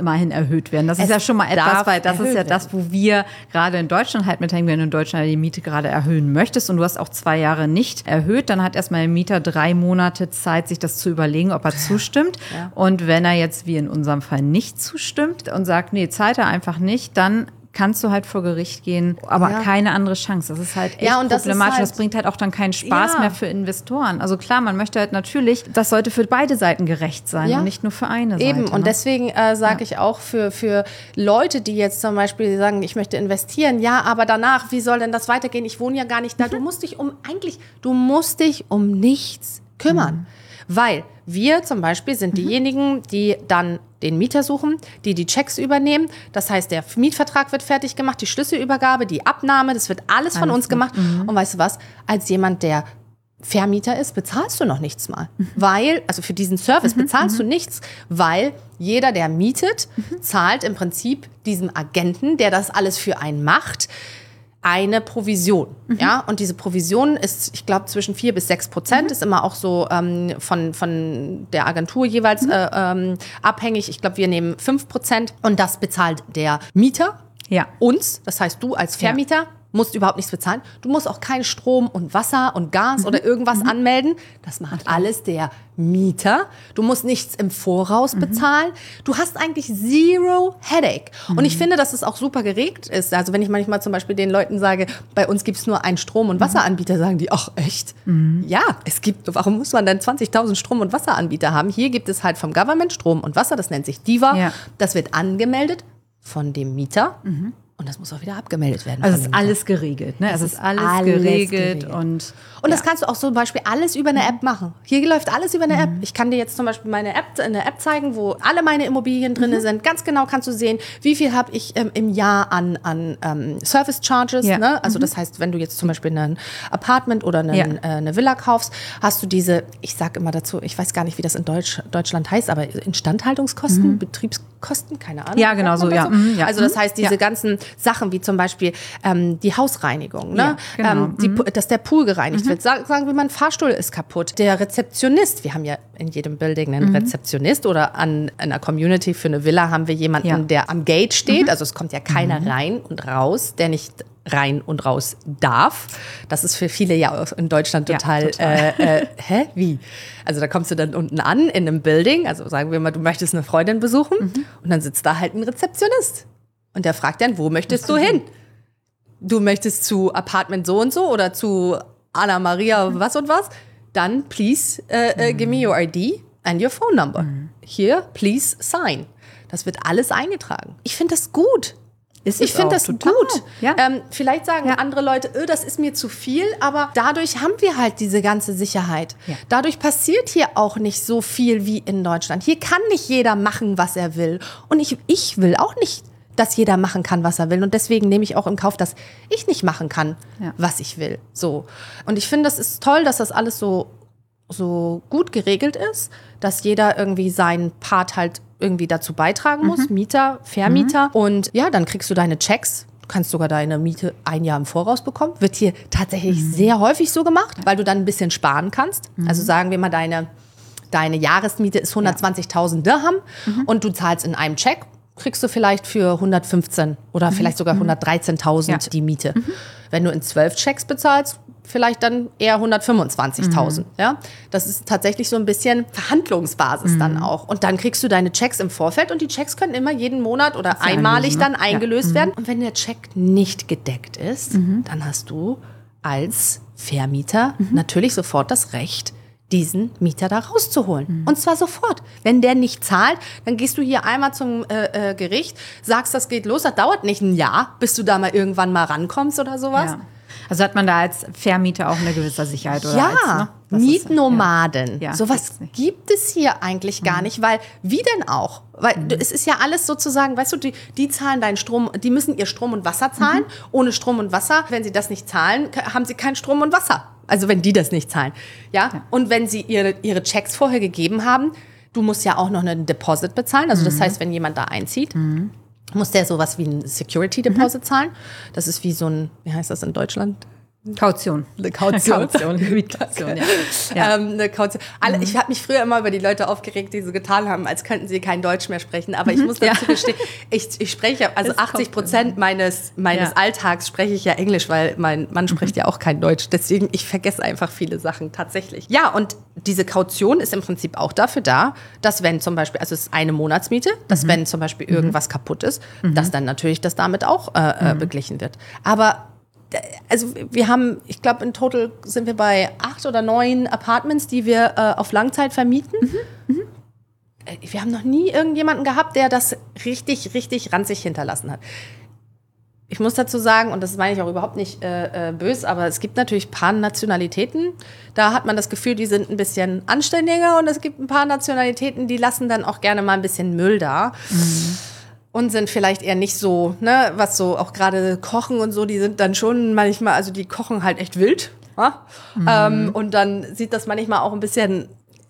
immerhin erhöht werden. Das es ist ja schon mal etwas, weil das ist ja das, wo wir gerade in Deutschland halt mithängen, wenn du in Deutschland die Miete gerade erhöhen möchtest und du hast auch zwei Jahre nicht erhöht, dann hat erstmal der Mieter drei Monate Zeit, sich das zu überlegen, ob er zustimmt. Ja. Und wenn er jetzt, wie in unserem Fall, nicht zustimmt und sagt, nee, zahlt er einfach nicht, dann kannst du halt vor Gericht gehen, aber ja. keine andere Chance. Das ist halt echt ja, und problematisch. Das, halt, das bringt halt auch dann keinen Spaß ja. mehr für Investoren. Also klar, man möchte halt natürlich, das sollte für beide Seiten gerecht sein ja. und nicht nur für eine Seite. Eben, und ne? deswegen äh, sage ja. ich auch für, für Leute, die jetzt zum Beispiel sagen, ich möchte investieren, ja, aber danach, wie soll denn das weitergehen? Ich wohne ja gar nicht da. Du musst dich um, eigentlich, du musst dich um nichts kümmern. Mhm. Weil wir zum Beispiel sind mhm. diejenigen, die dann den Mieter suchen, die die Checks übernehmen. Das heißt, der Mietvertrag wird fertig gemacht, die Schlüsselübergabe, die Abnahme, das wird alles, alles von uns gemacht. Mhm. Und weißt du was, als jemand, der Vermieter ist, bezahlst du noch nichts mal. Mhm. Weil, also für diesen Service mhm. bezahlst mhm. du nichts, weil jeder, der mietet, mhm. zahlt im Prinzip diesem Agenten, der das alles für einen macht, eine Provision, mhm. ja, und diese Provision ist, ich glaube, zwischen vier bis sechs Prozent, mhm. ist immer auch so ähm, von, von der Agentur jeweils mhm. äh, ähm, abhängig. Ich glaube, wir nehmen fünf Prozent und das bezahlt der Mieter ja. uns, das heißt, du als Vermieter ja. musst überhaupt nichts bezahlen. Du musst auch kein Strom und Wasser und Gas mhm. oder irgendwas mhm. anmelden. Das macht alles der Mieter. Du musst nichts im Voraus mhm. bezahlen. Du hast eigentlich zero headache. Mhm. Und ich finde, dass es auch super geregelt ist. Also wenn ich manchmal zum Beispiel den Leuten sage, bei uns gibt es nur einen Strom- und Wasseranbieter, sagen die, ach echt? Mhm. Ja, es gibt, warum muss man denn zwanzigtausend Strom- und Wasseranbieter haben? Hier gibt es halt vom Government Strom und Wasser, das nennt sich Diva. Ja. Das wird angemeldet von dem Mieter. Mhm. Und das muss auch wieder abgemeldet werden. Also es ist alles geregelt, ne? Es ist alles, alles geregelt, geregelt. Und Und ja. das kannst du auch zum Beispiel alles über eine App machen. Hier läuft alles über eine mhm. App. Ich kann dir jetzt zum Beispiel meine App, eine App zeigen, wo alle meine Immobilien drin mhm. sind. Ganz genau kannst du sehen, wie viel habe ich ähm, im Jahr an, an ähm, Service Charges. Ja. Ne? Also mhm. das heißt, wenn du jetzt zum Beispiel ein Apartment oder einen, ja. äh, eine Villa kaufst, hast du diese, ich sage immer dazu, ich weiß gar nicht, wie das in Deutsch, Deutschland heißt, aber Instandhaltungskosten, mhm. Betriebskosten, keine Ahnung. Ja, genau so, ja. Mhm. Also das heißt, diese ja. ganzen Sachen wie zum Beispiel ähm, die Hausreinigung, ne? Ja, genau. ähm, die, mhm. dass der Pool gereinigt mhm. wird. Sag, sagen wir mal, ein Fahrstuhl ist kaputt. Der Rezeptionist, wir haben ja in jedem Building einen mhm. Rezeptionist oder an einer Community für eine Villa haben wir jemanden, ja. der am Gate steht. Mhm. Also es kommt ja keiner mhm. rein und raus, der nicht rein und raus darf. Das ist für viele ja in Deutschland total, ja, total. Äh, äh, hä, wie? Also da kommst du dann unten an in einem Building, also sagen wir mal, du möchtest eine Freundin besuchen mhm. und dann sitzt da halt ein Rezeptionist. Und der fragt dann, wo möchtest du hin? Du möchtest zu Apartment so und so oder zu Anna Maria was und was? Dann please uh, uh, give me your I D and your phone number. Mhm. Here, please sign. Das wird alles eingetragen. Ich finde das gut. Ist ich finde das total gut. Ja. Ähm, vielleicht sagen ja. andere Leute, öh, das ist mir zu viel, aber dadurch haben wir halt diese ganze Sicherheit. Ja. Dadurch passiert hier auch nicht so viel wie in Deutschland. Hier kann nicht jeder machen, was er will. Und ich, ich will auch nicht, dass jeder machen kann, was er will. Und deswegen nehme ich auch in Kauf, dass ich nicht machen kann, ja. was ich will. So. Und ich finde, das ist toll, dass das alles so, so gut geregelt ist, dass jeder irgendwie seinen Part halt irgendwie dazu beitragen muss. Mhm. Mieter, Vermieter. Mhm. Und ja, dann kriegst du deine Checks. Du kannst sogar deine Miete ein Jahr im Voraus bekommen. Wird hier tatsächlich mhm. sehr häufig so gemacht, weil du dann ein bisschen sparen kannst. Mhm. Also sagen wir mal, deine, deine Jahresmiete ist hundertzwanzigtausend Dirham mhm. und du zahlst in einem Check, kriegst du vielleicht für hundertfünfzehn oder mhm. vielleicht sogar hundertdreizehntausend ja. die Miete. Mhm. Wenn du in zwölf Checks bezahlst, vielleicht dann eher hundertfünfundzwanzigtausend. Mhm. Ja? Das ist tatsächlich so ein bisschen Verhandlungsbasis mhm. dann auch. Und dann kriegst du deine Checks im Vorfeld und die Checks können immer jeden Monat oder einmalig dann eingelöst ja. werden. Und wenn der Check nicht gedeckt ist, mhm. dann hast du als Vermieter mhm. natürlich sofort das Recht, diesen Mieter da rauszuholen. Mhm. Und zwar sofort. Wenn der nicht zahlt, dann gehst du hier einmal zum äh, äh, Gericht, sagst, das geht los, das dauert nicht ein Jahr, bis du da mal irgendwann mal rankommst oder sowas. Ja. Also hat man da als Vermieter auch eine gewisse Sicherheit? Oder ja, als, ne? Mietnomaden. Ja. Ja, sowas gibt es hier eigentlich gar mhm. nicht, weil wie denn auch? Weil mhm. es ist ja alles sozusagen, weißt du, die, die zahlen deinen Strom, die müssen ihr Strom und Wasser zahlen. Mhm. Ohne Strom und Wasser, wenn sie das nicht zahlen, haben sie kein Strom und Wasser. Also wenn die das nicht zahlen. Ja? ja. Und wenn sie ihre, ihre Checks vorher gegeben haben, du musst ja auch noch ein Deposit bezahlen. Also das mhm. heißt, wenn jemand da einzieht, mhm. muss der sowas wie ein Security Deposit mhm. zahlen. Das ist wie so ein, wie heißt das in Deutschland? Kaution. Eine Kaution. Kaution, Mietkaution, ja. ja. Ähm, eine Kaution. Alle, mhm. Ich habe mich früher immer über die Leute aufgeregt, die so getan haben, als könnten sie kein Deutsch mehr sprechen. Aber ich muss dazu ja. gestehen, ich, ich spreche, also achtzig Prozent meines, meines ja. Alltags spreche ich ja Englisch, weil mein Mann spricht mhm. ja auch kein Deutsch. Deswegen, ich vergesse einfach viele Sachen tatsächlich. Ja, und diese Kaution ist im Prinzip auch dafür da, dass wenn zum Beispiel, also es ist eine Monatsmiete, dass mhm. wenn zum Beispiel mhm. irgendwas kaputt ist, mhm. dass dann natürlich das damit auch äh, mhm. beglichen wird. Aber also wir haben, ich glaube, in total sind wir bei acht oder neun Apartments, die wir äh, auf Langzeit vermieten. Mhm. Mhm. Wir haben noch nie irgendjemanden gehabt, der das richtig, richtig ranzig hinterlassen hat. Ich muss dazu sagen, und das meine ich auch überhaupt nicht äh, äh, böse, aber es gibt natürlich ein paar Nationalitäten, da hat man das Gefühl, die sind ein bisschen anständiger, und es gibt ein paar Nationalitäten, die lassen dann auch gerne mal ein bisschen Müll da. Mhm. Und sind vielleicht eher nicht so, ne, was so auch gerade Kochen und so, die sind dann schon manchmal, also die kochen halt echt wild. Ja? Mhm. Ähm, und dann sieht das manchmal auch ein bisschen,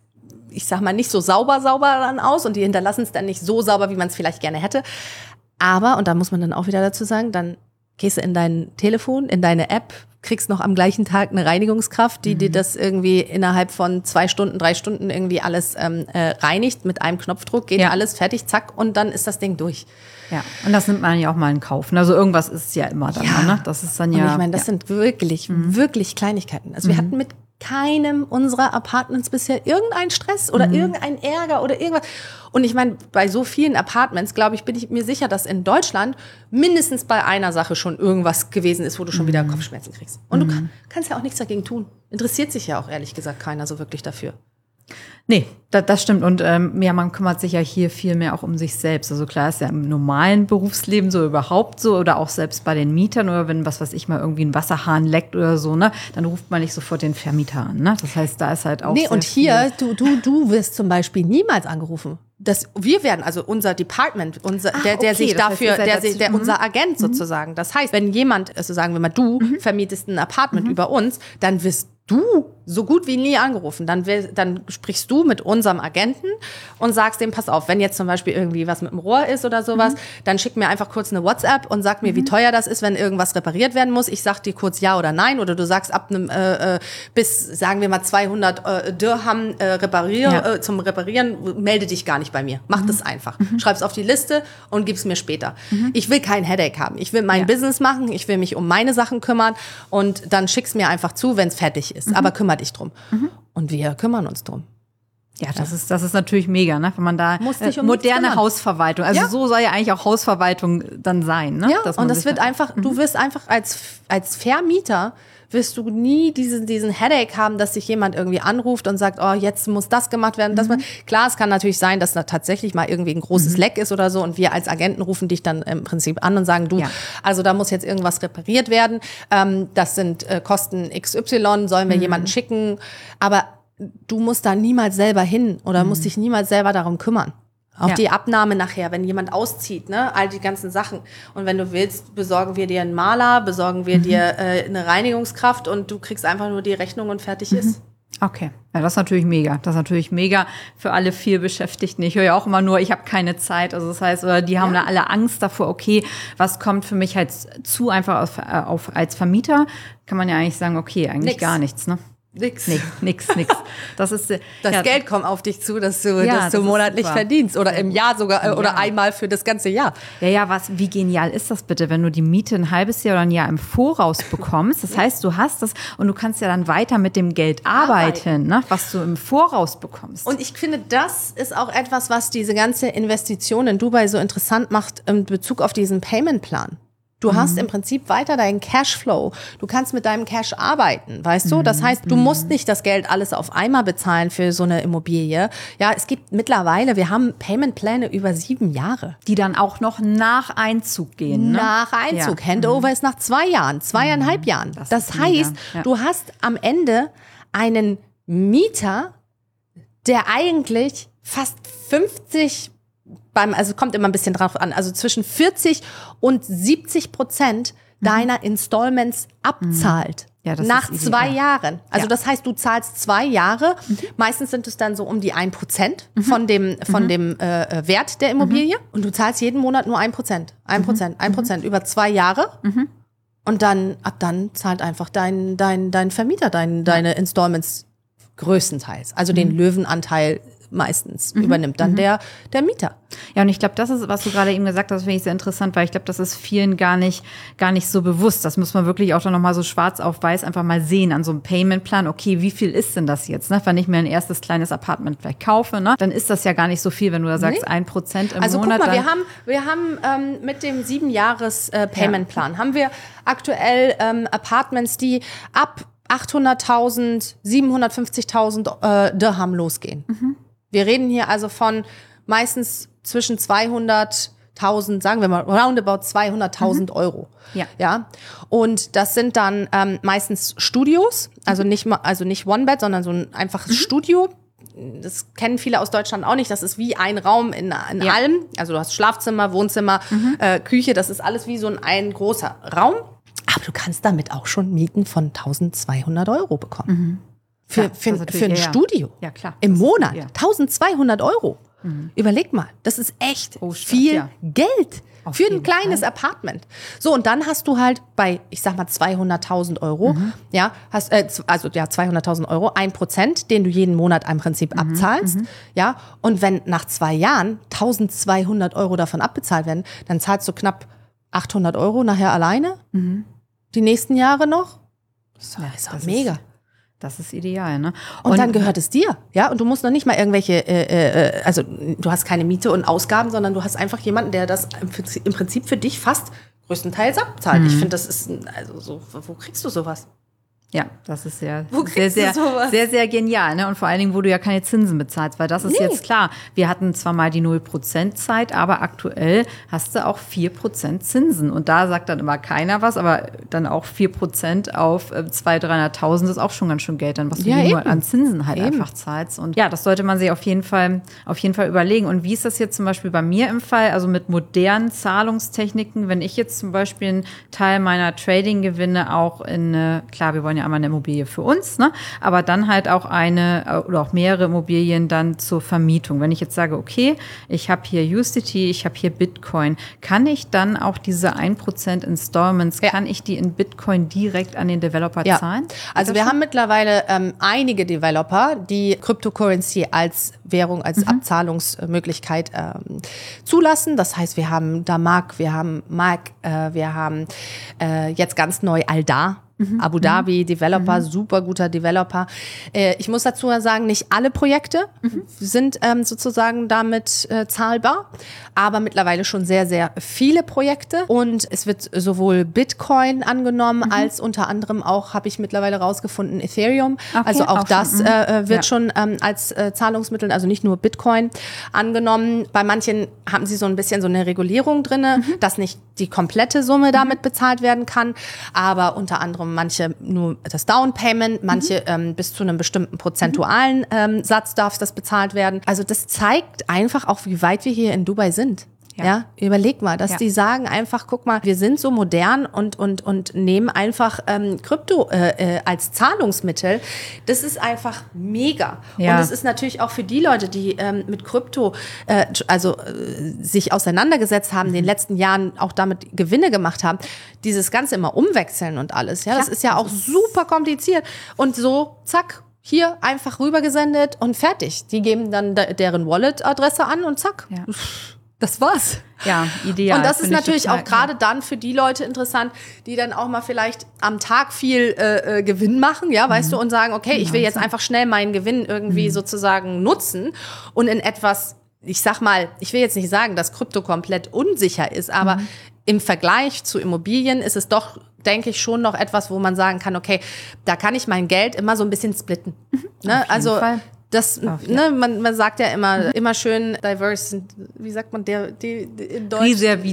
ich sag mal, nicht so sauber, sauber dann aus, und die hinterlassen es dann nicht so sauber, wie man es vielleicht gerne hätte. Aber, und da muss man dann auch wieder dazu sagen, dann gehst du in dein Telefon, in deine App, kriegst noch am gleichen Tag eine Reinigungskraft, die mhm. dir das irgendwie innerhalb von zwei Stunden, drei Stunden irgendwie alles ähm, äh, reinigt mit einem Knopfdruck, geht ja. alles fertig, zack, und dann ist das Ding durch. Ja, und das nimmt man ja auch mal in Kauf. Also irgendwas ist ja immer dann, ja. ne? Das ist dann ja. Und ich meine, das ja. sind wirklich, mhm. wirklich Kleinigkeiten. Also wir mhm. hatten mit keinem unserer Apartments bisher irgendeinen Stress oder mhm. irgendeinen Ärger oder irgendwas. Und ich meine, bei so vielen Apartments, glaube ich, bin ich mir sicher, dass in Deutschland mindestens bei einer Sache schon irgendwas gewesen ist, wo du schon mhm. wieder Kopfschmerzen kriegst. Und mhm. du kann, kannst ja auch nichts dagegen tun. Interessiert sich ja auch ehrlich gesagt keiner so wirklich dafür. Nee, das, das stimmt. Und ähm, ja, man kümmert sich ja hier viel mehr auch um sich selbst. Also klar ist ja im normalen Berufsleben so überhaupt so, oder auch selbst bei den Mietern, oder wenn was weiß ich mal irgendwie ein Wasserhahn leckt oder so, ne, dann ruft man nicht sofort den Vermieter an, ne? Das heißt, da ist halt auch Nee, und hier, du, du, du wirst zum Beispiel niemals angerufen. Das, wir werden, also unser Department, unser, Ach, der, der okay, sich dafür, heißt, der, der, der unser Agent mhm. sozusagen. Das heißt, wenn jemand, also sagen wir mal, du mhm. vermietest ein Apartment mhm. über uns, dann wirst du so gut wie nie angerufen. Dann, dann sprichst du mit unserem Agenten und sagst dem, pass auf, wenn jetzt zum Beispiel irgendwie was mit dem Rohr ist oder sowas, mhm. dann schick mir einfach kurz eine WhatsApp und sag mir, mhm. wie teuer das ist, wenn irgendwas repariert werden muss. Ich sag dir kurz ja oder nein, oder du sagst ab einem äh, bis, sagen wir mal, zweihundert äh, Dirham äh, reparier, ja. äh, zum Reparieren, melde dich gar nicht bei mir. Mach mhm. das einfach. Mhm. Schreib's auf die Liste und gib's mir später. Mhm. Ich will kein Headache haben. Ich will mein ja. Business machen, ich will mich um meine Sachen kümmern, und dann schick's mir einfach zu, wenn's fertig ist. Mhm. Aber kümmere dich drum. Mhm. Und wir kümmern uns drum. Ja, das ja. ist das ist natürlich mega, ne? Wenn man da äh, um moderne Hausverwaltung, also ja. so soll ja eigentlich auch Hausverwaltung dann sein, ne? Ja, und das wird einfach, mhm. du wirst einfach als als Vermieter wirst du nie diesen, diesen Headache haben, dass sich jemand irgendwie anruft und sagt, oh, jetzt muss das gemacht werden. Das mhm. Klar, es kann natürlich sein, dass da tatsächlich mal irgendwie ein großes mhm. Leck ist oder so, und wir als Agenten rufen dich dann im Prinzip an und sagen, du, ja. also da muss jetzt irgendwas repariert werden. Ähm, das sind äh, Kosten X Y, sollen wir mhm. jemanden schicken? Aber du musst da niemals selber hin oder mhm. musst dich niemals selber darum kümmern. Auch ja. die Abnahme nachher, wenn jemand auszieht, ne, all die ganzen Sachen. Und wenn du willst, besorgen wir dir einen Maler, besorgen wir mhm. dir äh, eine Reinigungskraft, und du kriegst einfach nur die Rechnung und fertig mhm. ist. Okay, ja, das ist natürlich mega. Das ist natürlich mega für alle viel Beschäftigten. Ich höre ja auch immer nur, ich habe keine Zeit. Also das heißt, oder die haben ja. da alle Angst davor, okay, was kommt für mich halt zu einfach auf, auf, als Vermieter? Kann man ja eigentlich sagen, okay, eigentlich nix. gar nichts, ne? Nix. Nee, nix, nix. Das ist, das ja, Geld kommt auf dich zu, dass du, ja, dass du das monatlich verdienst oder im Jahr sogar ja. oder einmal für das ganze Jahr. Ja, ja, was, wie genial ist das bitte, wenn du die Miete ein halbes Jahr oder ein Jahr im Voraus bekommst? Das heißt, du hast das und du kannst ja dann weiter mit dem Geld arbeiten, arbeiten. Ne, was du im Voraus bekommst. Und ich finde, das ist auch etwas, was diese ganze Investition in Dubai so interessant macht in Bezug auf diesen Payment-Plan. Du mhm. hast im Prinzip weiter deinen Cashflow. Du kannst mit deinem Cash arbeiten, weißt du? Das heißt, du musst nicht das Geld alles auf einmal bezahlen für so eine Immobilie. Ja, es gibt mittlerweile, wir haben Paymentpläne über sieben Jahre. Die dann auch noch nach Einzug gehen, ne? Nach Einzug. Ja. Handover mhm. ist nach zwei Jahren, zweieinhalb mhm. Jahren. Das, das heißt, ja. du hast am Ende einen Mieter, der eigentlich fast fünfzig Beim, also kommt immer ein bisschen drauf an, also zwischen vierzig und siebzig Prozent mhm. deiner Installments abzahlt. Ja, das nach ist zwei easy, ja. Jahren. Also ja. das heißt, du zahlst zwei Jahre. Mhm. Meistens sind es dann so um die ein Prozent mhm. von dem, von mhm. dem äh, Wert der Immobilie. Mhm. Und du zahlst jeden Monat nur ein Prozent. Ein Prozent, ein Prozent über zwei Jahre. Mhm. Und dann, ab dann zahlt einfach dein, dein, dein Vermieter dein, deine Installments größtenteils. Also mhm. den Löwenanteil meistens mhm. übernimmt dann mhm. der, der Mieter. Ja, und ich glaube, das ist, was du gerade eben gesagt hast, finde ich sehr interessant, weil ich glaube, das ist vielen gar nicht, gar nicht so bewusst. Das muss man wirklich auch dann nochmal so schwarz auf weiß einfach mal sehen an so einem Paymentplan. Okay, wie viel ist denn das jetzt? Ne? Wenn ich mir ein erstes kleines Apartment vielleicht kaufe, ne? Dann ist das ja gar nicht so viel, wenn du da sagst, ein Prozent im also Monat. Also guck mal, wir haben, wir haben ähm, mit dem sieben Jahres äh, Paymentplan, ja. haben wir aktuell ähm, Apartments, die ab achthunderttausend, siebenhundertfünfzigtausend äh, Dirham losgehen. Mhm. Wir reden hier also von meistens zwischen zweihunderttausend, sagen wir mal, roundabout zweihunderttausend mhm. Euro. Ja. Ja. Und das sind dann ähm, meistens Studios, also nicht mal, also nicht One-Bed, sondern so ein einfaches mhm. Studio. Das kennen viele aus Deutschland auch nicht. Das ist wie ein Raum in, in ja. allem. Also du hast Schlafzimmer, Wohnzimmer, mhm. äh, Küche. Das ist alles wie so ein, ein großer Raum. Aber du kannst damit auch schon Mieten von eintausendzweihundert Euro bekommen. Mhm. Für, ja, für, für ein ja, Studio ja, klar. im Monat, ja. eintausendzweihundert Euro. Mhm. Überleg mal, das ist echt oh, viel ja. Geld Auf für ein kleines Fall. Apartment. So, und dann hast du halt bei, ich sag mal, zweihunderttausend Euro, mhm. ja, hast, äh, also ja, zweihunderttausend Euro, ein Prozent, den du jeden Monat im Prinzip mhm. abzahlst, mhm. ja, und wenn nach zwei Jahren eintausendzweihundert Euro davon abbezahlt werden, dann zahlst du knapp achthundert Euro nachher alleine, mhm. die nächsten Jahre noch. Das ja, ist doch mega. Ist Das ist ideal, ne? Und, und dann gehört es dir, ja? Und du musst noch nicht mal irgendwelche, äh, äh, also du hast keine Miete und Ausgaben, sondern du hast einfach jemanden, der das im Prinzip für dich fast größtenteils abzahlt. Mhm. Ich finde, das ist, also so, wo kriegst du sowas? Ja, das ist sehr, sehr, sehr, sehr, sehr genial, ne? Und vor allen Dingen, wo du ja keine Zinsen bezahlst, weil das ist nee. jetzt klar. Wir hatten zwar mal die null Prozent Zeit, aber aktuell hast du auch vier Prozent Zinsen. Und da sagt dann immer keiner was, aber dann auch vier Prozent auf zweihunderttausend, dreihunderttausend ist auch schon ganz schön Geld, dann was du ja, nur an Zinsen halt eben. einfach zahlst. Und ja, das sollte man sich auf jeden Fall, auf jeden Fall überlegen. Und wie ist das jetzt zum Beispiel bei mir im Fall? Also mit modernen Zahlungstechniken, wenn ich jetzt zum Beispiel einen Teil meiner Trading-Gewinne auch in, eine, klar, wir wollen ja einmal eine Immobilie für uns, ne? Aber dann halt auch eine oder auch mehrere Immobilien dann zur Vermietung. Wenn ich jetzt sage, okay, ich habe hier U S D T, ich habe hier Bitcoin, kann ich dann auch diese ein Prozent Installments, ja. kann ich die in Bitcoin direkt an den Developer ja. zahlen? Also wir schon? haben mittlerweile ähm, einige Developer, die Cryptocurrency als Währung, als mhm. Abzahlungsmöglichkeit ähm, zulassen. Das heißt, wir haben Damak, wir haben Mac, äh, wir haben äh, jetzt ganz neu Aldar. Mhm. Abu Dhabi, Developer, mhm. super guter Developer. Äh, ich muss dazu sagen, nicht alle Projekte mhm. sind ähm, sozusagen damit äh, zahlbar, aber mittlerweile schon sehr, sehr viele Projekte. Und es wird sowohl Bitcoin angenommen, mhm. als unter anderem auch, habe ich mittlerweile rausgefunden, Ethereum. Okay, also auch, auch das schon. Äh, wird ja. schon ähm, als äh, Zahlungsmittel, also nicht nur Bitcoin, angenommen. Bei manchen haben sie so ein bisschen so eine Regulierung drin, mhm. dass nicht die komplette Summe mhm. damit bezahlt werden kann, aber unter anderem manche nur das Down Payment, manche mhm. ähm, bis zu einem bestimmten prozentualen ähm, Satz darf das bezahlt werden. Also das zeigt einfach auch, wie weit wir hier in Dubai sind. Ja, ja, überleg mal, dass ja. die sagen einfach, guck mal, wir sind so modern und und und nehmen einfach ähm, Krypto äh, äh, als Zahlungsmittel. Das ist einfach mega. Ja. Und es ist natürlich auch für die Leute, die ähm, mit Krypto äh, also äh, sich auseinandergesetzt haben, in den letzten Jahren auch damit Gewinne gemacht haben, dieses Ganze immer umwechseln und alles. Ja, das ja. ist ja auch super kompliziert. Und so, zack, hier einfach rübergesendet und fertig. Die geben dann de- deren Wallet-Adresse an und zack. Ja. Das war's. Ja, ideal. Und das ist natürlich auch gerade dann für die Leute interessant, die dann auch mal vielleicht am Tag viel äh, äh, Gewinn machen, ja, weißt mhm. du, und sagen, okay, ich will jetzt einfach schnell meinen Gewinn irgendwie mhm. sozusagen nutzen und in etwas, ich sag mal, ich will jetzt nicht sagen, dass Krypto komplett unsicher ist, aber mhm. im Vergleich zu Immobilien ist es doch, denke ich, schon noch etwas, wo man sagen kann, okay, da kann ich mein Geld immer so ein bisschen splitten. Mhm. Ne? Auf jeden also Fall. Das, Auf, ja. ne, man, man sagt ja immer, immer schön diverse, wie sagt man, der, die, die in Deutsch?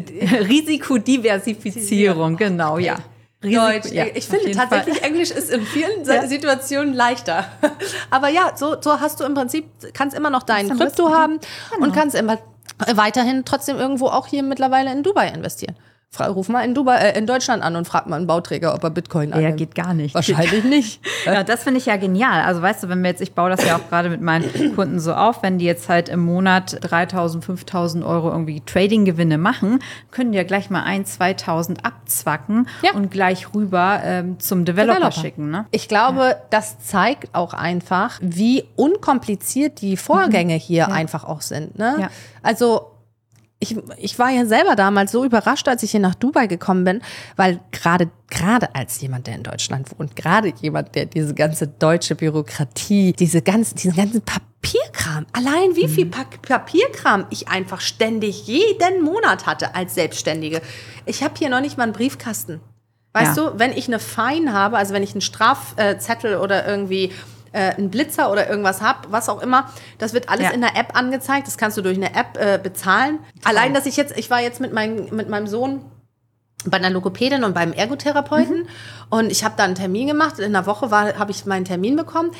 Risikodiversifizierung, genau, okay. ja. Risiko, Deutsch. Ja, ich finde tatsächlich, Fall. Englisch ist in vielen ja. Situationen leichter. Aber ja, so, so hast du im Prinzip, kannst immer noch deinen Krypto haben genau. und kannst immer weiterhin trotzdem irgendwo auch hier mittlerweile in Dubai investieren. Ruf mal in, Dubai, äh, in Deutschland an und frag mal einen Bauträger, ob er Bitcoin annimmt. Ja, geht gar nicht. Wahrscheinlich nicht. Ja, das finde ich ja genial. Also weißt du, wenn wir jetzt, ich baue das ja auch gerade mit meinen Kunden so auf, wenn die jetzt halt im Monat dreitausend, fünftausend Euro irgendwie Trading-Gewinne machen, können die ja gleich mal ein, zweitausend abzwacken ja. und gleich rüber ähm, zum Developer, Developer schicken. Ne? Ich glaube, ja. das zeigt auch einfach, wie unkompliziert die Vorgänge mhm. hier ja. einfach auch sind. Ne? Ja. Also Ich, ich war ja selber damals so überrascht, als ich hier nach Dubai gekommen bin, weil gerade gerade als jemand, der in Deutschland wohnt, gerade jemand, der diese ganze deutsche Bürokratie, diese ganzen, diesen ganzen Papierkram, allein wie viel pa- Papierkram ich einfach ständig jeden Monat hatte als Selbstständige. Ich habe hier noch nicht mal einen Briefkasten. Weißt ja. du, wenn ich eine Fine habe, also wenn ich einen Strafzettel oder irgendwie Äh, einen Blitzer oder irgendwas hab, was auch immer, das wird alles ja. in der App angezeigt, das kannst du durch eine App äh, bezahlen. Toll. Allein, dass ich jetzt, ich war jetzt mit, mein, mit meinem Sohn bei einer Logopädin und beim Ergotherapeuten mhm. und ich habe da einen Termin gemacht, in einer Woche habe ich meinen Termin bekommen.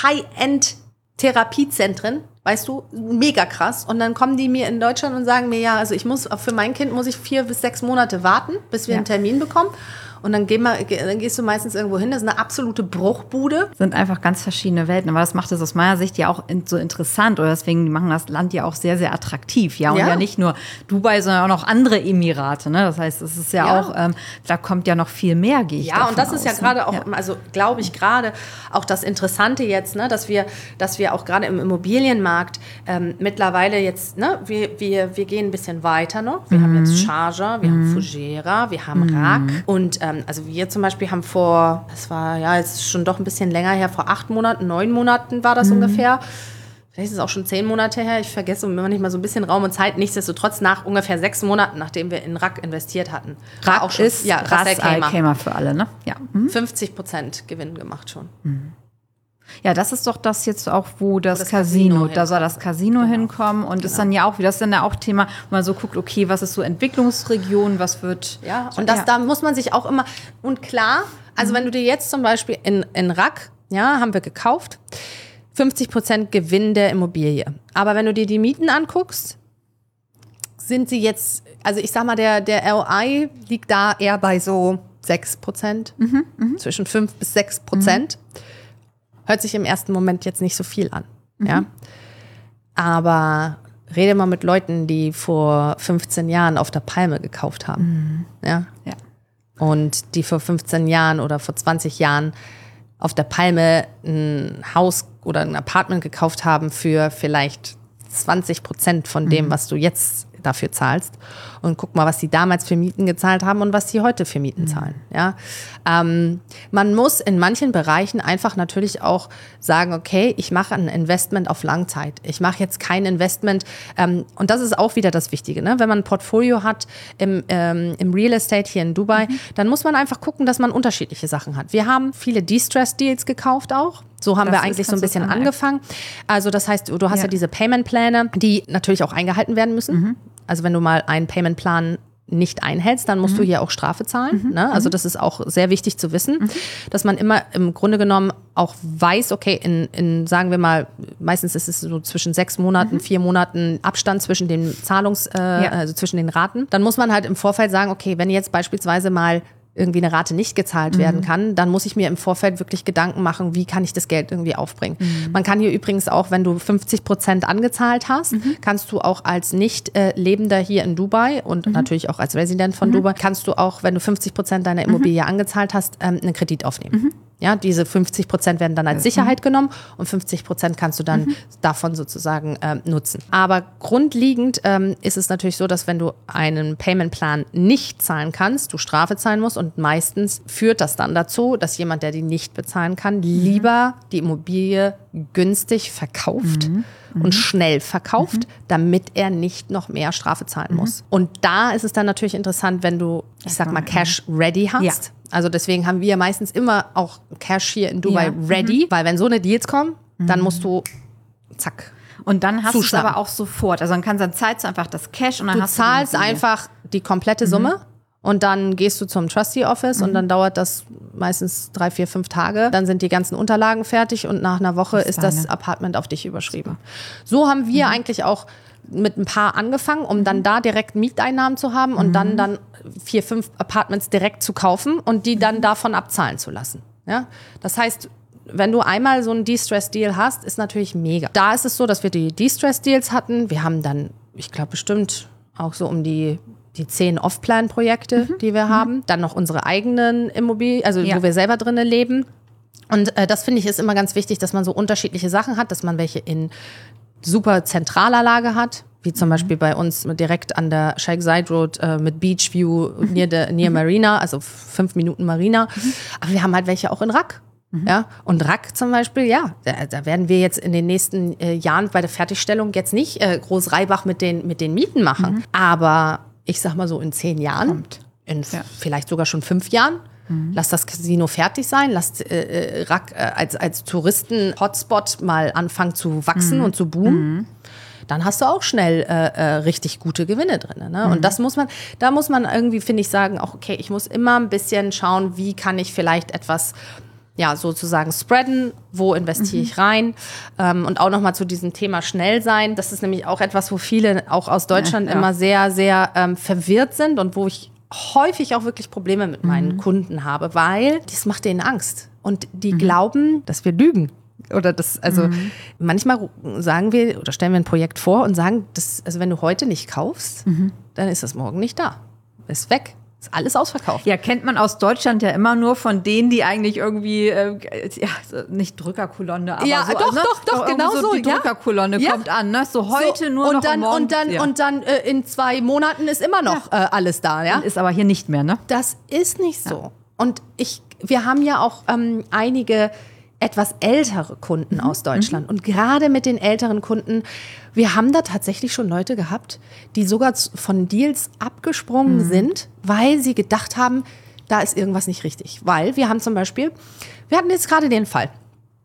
High-End-Therapiezentren, weißt du, mega krass. Und dann kommen die mir in Deutschland und sagen mir, ja, also ich muss, für mein Kind muss ich vier bis sechs Monate warten, bis wir ja. einen Termin bekommen. Und dann, geh mal, dann gehst du meistens irgendwo hin, das ist eine absolute Bruchbude. Sind einfach ganz verschiedene Welten, aber das macht es aus meiner Sicht ja auch so interessant oder deswegen machen das Land ja auch sehr, sehr attraktiv. Ja, und ja, ja nicht nur Dubai, sondern auch noch andere Emirate. Ne? Das heißt, es ist ja, ja. auch, ähm, da kommt ja noch viel mehr, gehe ich Ja, und das aus, ist ja gerade auch, ja. also glaube ich gerade auch das Interessante jetzt, ne, dass wir, dass wir auch gerade im Immobilienmarkt ähm, mittlerweile jetzt, ne, wir, wir, wir gehen ein bisschen weiter noch. Wir mhm. haben jetzt Sharjah, wir mhm. haben Fujairah, wir haben mhm. Rak und ähm, also wir zum Beispiel haben vor, das war ja jetzt schon doch ein bisschen länger her, vor acht Monaten, neun Monaten war das mhm. ungefähr. Vielleicht ist es auch schon zehn Monate her, ich vergesse manchmal so ein bisschen Raum und Zeit. Nichtsdestotrotz nach ungefähr sechs Monaten, nachdem wir in Rak investiert hatten. Rak auch schon, ist ja, Ras Al Khaimah für alle, ne? Ja. Mhm. fünfzig Prozent Gewinn gemacht schon. Mhm. Ja, das ist doch das jetzt auch, wo das, das Casino, Casino da soll das Casino genau. hinkommen und genau. ist dann ja auch, das ist dann ja auch Thema, wo man so guckt, okay, was ist so Entwicklungsregion, was wird... Ja, und das, ja. da muss man sich auch immer, und klar, also mhm. wenn du dir jetzt zum Beispiel in, in Rak, ja, haben wir gekauft, fünfzig Prozent Gewinn der Immobilie. Aber wenn du dir die Mieten anguckst, sind sie jetzt, also ich sag mal, der, der R O I liegt da eher bei so sechs Prozent, mhm, mh. zwischen fünf bis sechs Prozent. Mhm. Hört sich im ersten Moment jetzt nicht so viel an. Mhm. Ja? Aber rede mal mit Leuten, die vor fünfzehn Jahren auf der Palme gekauft haben. Mhm. Ja? Ja. Und die vor fünfzehn Jahren oder vor zwanzig Jahren auf der Palme ein Haus oder ein Apartment gekauft haben für vielleicht zwanzig Prozent von dem, mhm. was du jetzt dafür zahlst. Und guck mal, was die damals für Mieten gezahlt haben und was die heute für Mieten mhm. zahlen. Ja? Ähm, man muss in manchen Bereichen einfach natürlich auch sagen, okay, ich mache ein Investment auf Langzeit. Ich mache jetzt kein Investment, ähm, und das ist auch wieder das Wichtige, ne? Wenn man ein Portfolio hat im, ähm, im Real Estate hier in Dubai, mhm. dann muss man einfach gucken, dass man unterschiedliche Sachen hat. Wir haben viele Distress Deals gekauft auch. So haben das wir eigentlich so ein bisschen angefangen. Also das heißt, du hast ja, ja diese Payment-Pläne, die natürlich auch eingehalten werden müssen. Mhm. Also wenn du mal einen Payment-Plan nicht einhältst, dann musst mhm. du hier auch Strafe zahlen. Mhm. Ne? Also das ist auch sehr wichtig zu wissen, mhm. dass man immer im Grunde genommen auch weiß, okay, in, in sagen wir mal, meistens ist es so zwischen sechs Monaten, mhm. vier Monaten Abstand zwischen den Zahlungs, äh, ja. also zwischen den Raten. Dann muss man halt im Vorfeld sagen, okay, wenn jetzt beispielsweise mal irgendwie eine Rate nicht gezahlt mhm. werden kann, dann muss ich mir im Vorfeld wirklich Gedanken machen, wie kann ich das Geld irgendwie aufbringen. Mhm. Man kann hier übrigens auch, wenn du fünfzig Prozent angezahlt hast, mhm. kannst du auch als Nicht-Lebender hier in Dubai und mhm. natürlich auch als Resident von mhm. Dubai, kannst du auch, wenn du fünfzig Prozent deiner Immobilie mhm. angezahlt hast, ähm, einen Kredit aufnehmen. Mhm. Ja, diese fünfzig Prozent werden dann als Sicherheit mhm. genommen und fünfzig Prozent kannst du dann mhm. davon sozusagen ähm, nutzen. Aber grundlegend ähm, ist es natürlich so, dass wenn du einen Paymentplan nicht zahlen kannst, du Strafe zahlen musst und meistens führt das dann dazu, dass jemand, der die nicht bezahlen kann, mhm. lieber die Immobilie günstig verkauft mhm. und schnell verkauft, mhm. damit er nicht noch mehr Strafe zahlen mhm. muss. Und da ist es dann natürlich interessant, wenn du, ich sag mal, Cash ready hast. Ja. Also deswegen haben wir meistens immer auch Cash hier in Dubai ja. ready, mhm. weil wenn so eine Deals kommen, dann musst du zack. Und dann hast du es aber auch sofort. Also dann kannst dann zahlst du einfach das Cash und dann du hast zahlst du einfach die komplette Summe. Mhm. Und dann gehst du zum Trustee Office mhm. und dann dauert das meistens drei, vier, fünf Tage. Dann sind die ganzen Unterlagen fertig und nach einer Woche das ist das Apartment auf dich überschrieben. Super. So haben wir mhm. eigentlich auch mit ein paar angefangen, um dann da direkt Mieteinnahmen zu haben und mhm. dann, dann vier, fünf Apartments direkt zu kaufen und die dann davon abzahlen zu lassen. Ja? Das heißt, wenn du einmal so einen De-Stress-Deal hast, ist natürlich mega. Da ist es so, dass wir die De-Stress-Deals hatten. Wir haben dann, ich glaube bestimmt auch so um die, die zehn Off-Plan-Projekte, mhm. die wir mhm. haben. Dann noch unsere eigenen Immobilien, also ja. wo wir selber drinnen leben. Und äh, das finde ich ist immer ganz wichtig, dass man so unterschiedliche Sachen hat, dass man welche in super zentraler Lage hat, wie zum mhm. Beispiel bei uns direkt an der Sheikh Zayed Road äh, mit Beach View near, the, near Marina, also fünf Minuten Marina. Mhm. Aber wir haben halt welche auch in Rack. Mhm. Ja, und Rack zum Beispiel, ja, da, da werden wir jetzt in den nächsten äh, Jahren bei der Fertigstellung jetzt nicht äh, groß Reibach mit den, mit den Mieten machen. Mhm. Aber ich sag mal so in zehn Jahren, Kommt. in ja. vielleicht sogar schon fünf Jahren, mhm. lass das Casino fertig sein, lass äh, Rack äh, als, als Touristen-Hotspot mal anfangen zu wachsen mhm. und zu boomen. Mhm. Dann hast du auch schnell äh, äh, richtig gute Gewinne drin. Ne? Mhm. Und das muss man, da muss man irgendwie, finde ich, sagen, auch okay, ich muss immer ein bisschen schauen, wie kann ich vielleicht etwas ja, sozusagen spreaden, wo investiere mhm. ich rein ähm, und auch nochmal zu diesem Thema schnell sein. Das ist nämlich auch etwas, wo viele auch aus Deutschland ja, ja. immer sehr, sehr ähm, verwirrt sind und wo ich häufig auch wirklich Probleme mit meinen mhm. Kunden habe, weil das macht denen Angst und die mhm. glauben, dass wir lügen. Oder das, also mhm. manchmal sagen wir oder stellen wir ein Projekt vor und sagen, das, also wenn du heute nicht kaufst, mhm. dann ist das morgen nicht da. Ist weg. Ist alles ausverkauft. Ja, kennt man aus Deutschland ja immer nur von denen, die eigentlich irgendwie, äh, ja, nicht Drückerkolonne, aber ja, so. doch, ne? doch, doch, genau so. Die Drückerkolonne ja. kommt an, ne? So heute so, nur und noch dann, morgen, und dann ja. Und dann äh, in zwei Monaten ist immer noch ja. äh, alles da, ja? Ist aber hier nicht mehr, ne? Das ist nicht so. Ja. Und ich, wir haben ja auch ähm, einige etwas ältere Kunden mhm. aus Deutschland. Mhm. Und gerade mit den älteren Kunden, wir haben da tatsächlich schon Leute gehabt, die sogar von Deals abgesprungen mhm. sind, weil sie gedacht haben, da ist irgendwas nicht richtig. Weil wir haben zum Beispiel, wir hatten jetzt gerade den Fall,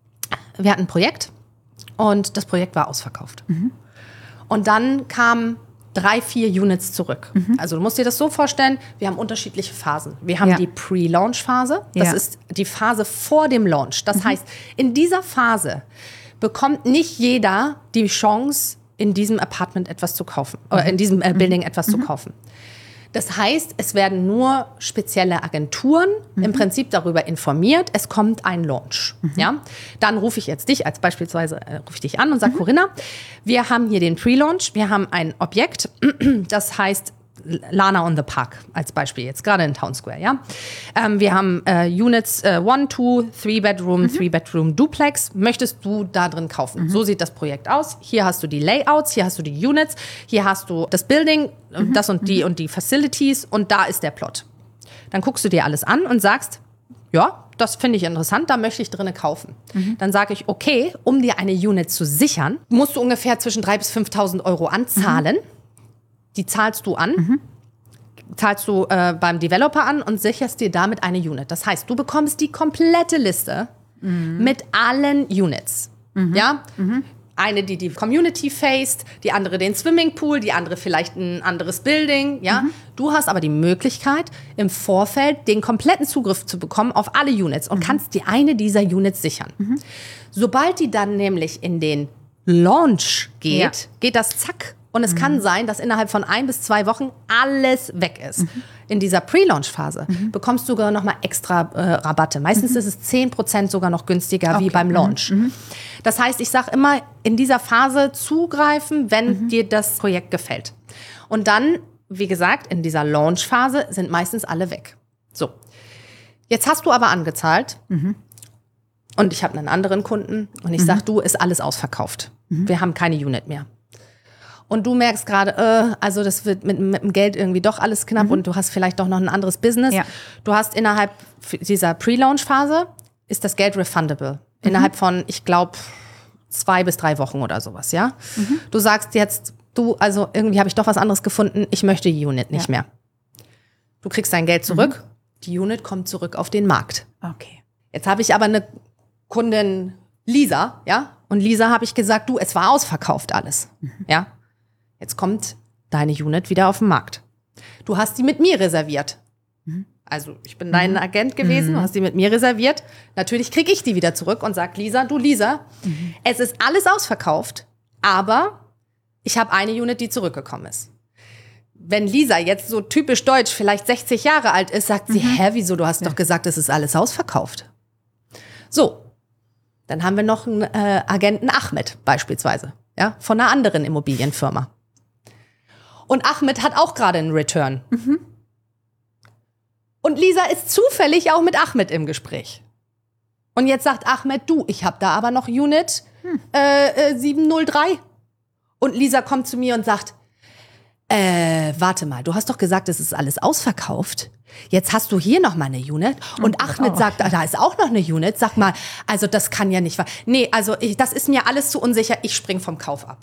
wir hatten ein Projekt und das Projekt war ausverkauft. Mhm. Und dann kam drei, vier Units zurück. Mhm. Also du musst dir das so vorstellen, wir haben unterschiedliche Phasen. Wir haben ja. die Pre-Launch-Phase, das ja. ist die Phase vor dem Launch. Das mhm. heißt, in dieser Phase bekommt nicht jeder die Chance, in diesem Apartment etwas zu kaufen, mhm. oder in diesem äh, Building mhm. etwas mhm. zu kaufen. Das heißt, es werden nur spezielle Agenturen mhm. im Prinzip darüber informiert, es kommt ein Launch. Mhm. Ja? Dann rufe ich jetzt dich als beispielsweise, äh, rufe ich dich an und sage, mhm. Corinna, wir haben hier den Pre-Launch, wir haben ein Objekt, das heißt Lana on the Park als Beispiel jetzt, gerade in Town Square. Ja? Ähm, wir haben äh, Units äh, one, two, three Bedroom, mhm. three Bedroom Duplex. Möchtest du da drin kaufen? Mhm. So sieht das Projekt aus. Hier hast du die Layouts, hier hast du die Units, hier hast du das Building, mhm. das und die mhm. und die Facilities und da ist der Plot. Dann guckst du dir alles an und sagst, ja, das finde ich interessant, da möchte ich drinnen kaufen. Mhm. Dann sage ich, okay, um dir eine Unit zu sichern, musst du ungefähr zwischen dreitausend bis fünftausend Euro anzahlen. Mhm. Die zahlst du an, mhm. zahlst du äh, beim Developer an und sicherst dir damit eine Unit. Das heißt, du bekommst die komplette Liste mhm. mit allen Units. Mhm. Ja? Mhm. Eine, die die Community faced, die andere den Swimmingpool, die andere vielleicht ein anderes Building. Ja? Mhm. Du hast aber die Möglichkeit, im Vorfeld den kompletten Zugriff zu bekommen auf alle Units und mhm. kannst dir eine dieser Units sichern. Mhm. Sobald die dann nämlich in den Launch geht, ja. geht das zack. Und es mhm. kann sein, dass innerhalb von ein bis zwei Wochen alles weg ist. Mhm. In dieser Pre-Launch-Phase mhm. bekommst du sogar noch mal extra äh, Rabatte. Meistens mhm. ist es zehn Prozent sogar noch günstiger okay. wie beim Launch. Mhm. Das heißt, ich sage immer, in dieser Phase zugreifen, wenn mhm. dir das Projekt gefällt. Und dann, wie gesagt, in dieser Launch-Phase sind meistens alle weg. So, jetzt hast du aber angezahlt mhm. und ich habe einen anderen Kunden und ich mhm. sage, du, ist alles ausverkauft. Mhm. Wir haben keine Unit mehr. Und du merkst gerade, äh, also das wird mit, mit dem Geld irgendwie doch alles knapp mhm. und du hast vielleicht doch noch ein anderes Business. Ja. Du hast innerhalb dieser Pre-Launch-Phase, ist das Geld refundable. Mhm. Innerhalb von, ich glaube, zwei bis drei Wochen oder sowas, ja. Mhm. Du sagst jetzt, du, also irgendwie habe ich doch was anderes gefunden, ich möchte die Unit nicht ja. mehr. Du kriegst dein Geld zurück, mhm. die Unit kommt zurück auf den Markt. Okay. Jetzt habe ich aber eine Kundin, Lisa, ja, und Lisa habe ich gesagt, du, es war ausverkauft alles, mhm. ja. Jetzt kommt deine Unit wieder auf den Markt. Du hast die mit mir reserviert. Mhm. Also ich bin dein Agent gewesen, mhm. du hast die mit mir reserviert. Natürlich kriege ich die wieder zurück und sage, Lisa, du Lisa, mhm. es ist alles ausverkauft, aber Ich habe eine Unit, die zurückgekommen ist. Wenn Lisa jetzt so typisch deutsch, vielleicht sechzig Jahre alt ist, sagt sie, mhm. hä, wieso, du hast ja. doch gesagt, es ist alles ausverkauft. So, dann haben wir noch einen äh, Agenten Ahmed beispielsweise, ja, von einer anderen Immobilienfirma. Und Ahmed hat auch gerade einen Return. Mhm. Und Lisa ist zufällig auch mit Ahmed im Gespräch. Und jetzt sagt Ahmed, du, ich habe da aber noch Unit hm. äh, äh, sieben null drei. Und Lisa kommt zu mir und sagt, äh, warte mal, du hast doch gesagt, es ist alles ausverkauft. Jetzt hast du hier noch mal eine Unit. Und oh, Ahmed sagt, da ist auch noch eine Unit. Sag mal, also das kann ja nicht wahr. Nee, also ich, das ist mir alles zu unsicher. Ich spring vom Kauf ab.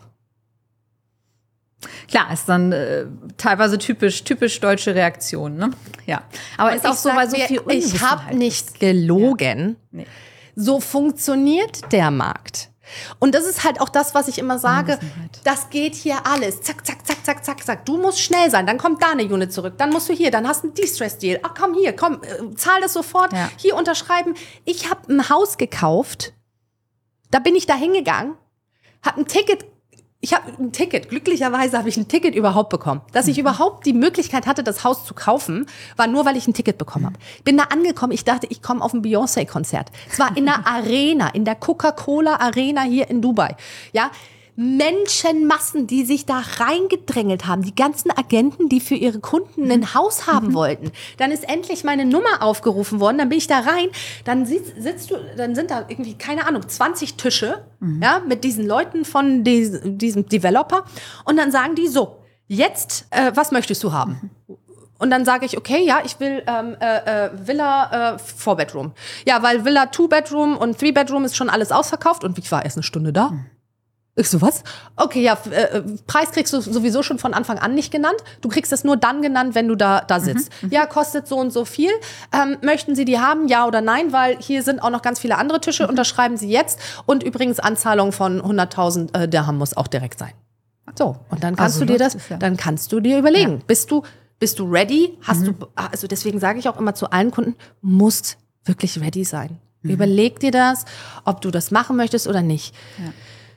Klar, ist dann äh, teilweise typisch, typisch deutsche Reaktion, ne? Ja. Aber ist auch so, weil so viel Unwissenheit ist. Ich habe nicht gelogen. Ja. Nee. So funktioniert der Markt. Und das ist halt auch das, was ich immer sage. Das geht hier alles. Zack, zack, zack, zack, zack, zack. Du musst schnell sein. Dann kommt da eine Unit zurück. Dann musst du hier. Dann hast du einen Distress-Deal. Ach, komm hier, komm, äh, zahl das sofort. Ja. Hier unterschreiben. Ich habe ein Haus gekauft. Da bin ich da hingegangen. Hab ein Ticket Ich habe ein Ticket, glücklicherweise habe ich ein Ticket überhaupt bekommen. Dass ich mhm. überhaupt die Möglichkeit hatte, das Haus zu kaufen, war nur, weil ich ein Ticket bekommen habe. Bin da angekommen, ich dachte, ich komme auf ein Beyoncé-Konzert. Es war in der Arena, in der Coca-Cola-Arena hier in Dubai. Ja, Menschenmassen, die sich da reingedrängelt haben. Die ganzen Agenten, die für ihre Kunden ein Haus haben mhm. wollten. Dann ist endlich meine Nummer aufgerufen worden. Dann bin ich da rein. Dann sitzt, sitzt du, dann sind da irgendwie, keine Ahnung, zwanzig Tische, mhm. ja, mit diesen Leuten von des, diesem Developer. Und dann sagen die so, jetzt, äh, was möchtest du haben? Mhm. Und dann sage ich, okay, ja, ich will ähm, äh, äh, Villa äh, Four Bedroom. Ja, weil Villa Two Bedroom und Three Bedroom ist schon alles ausverkauft. Und ich war erst eine Stunde da. Mhm. Ich so, was? Okay, ja, äh, Preis kriegst du sowieso schon von Anfang an nicht genannt. Du kriegst es nur dann genannt, wenn du da, da sitzt. Mhm, ja, kostet so und so viel. Ähm, möchten Sie die haben, ja oder nein? Weil hier sind auch noch ganz viele andere Tische. Mhm. Unterschreiben Sie jetzt. Und übrigens, Anzahlung von hunderttausend äh, Dirham muss auch direkt sein. So, und dann kannst also, du dir das, ja. dann kannst du dir überlegen. Ja. Bist du, bist du ready? Hast mhm. du, also deswegen sage ich auch immer zu allen Kunden, musst wirklich ready sein. Mhm. Überleg dir das, ob du das machen möchtest oder nicht. Ja.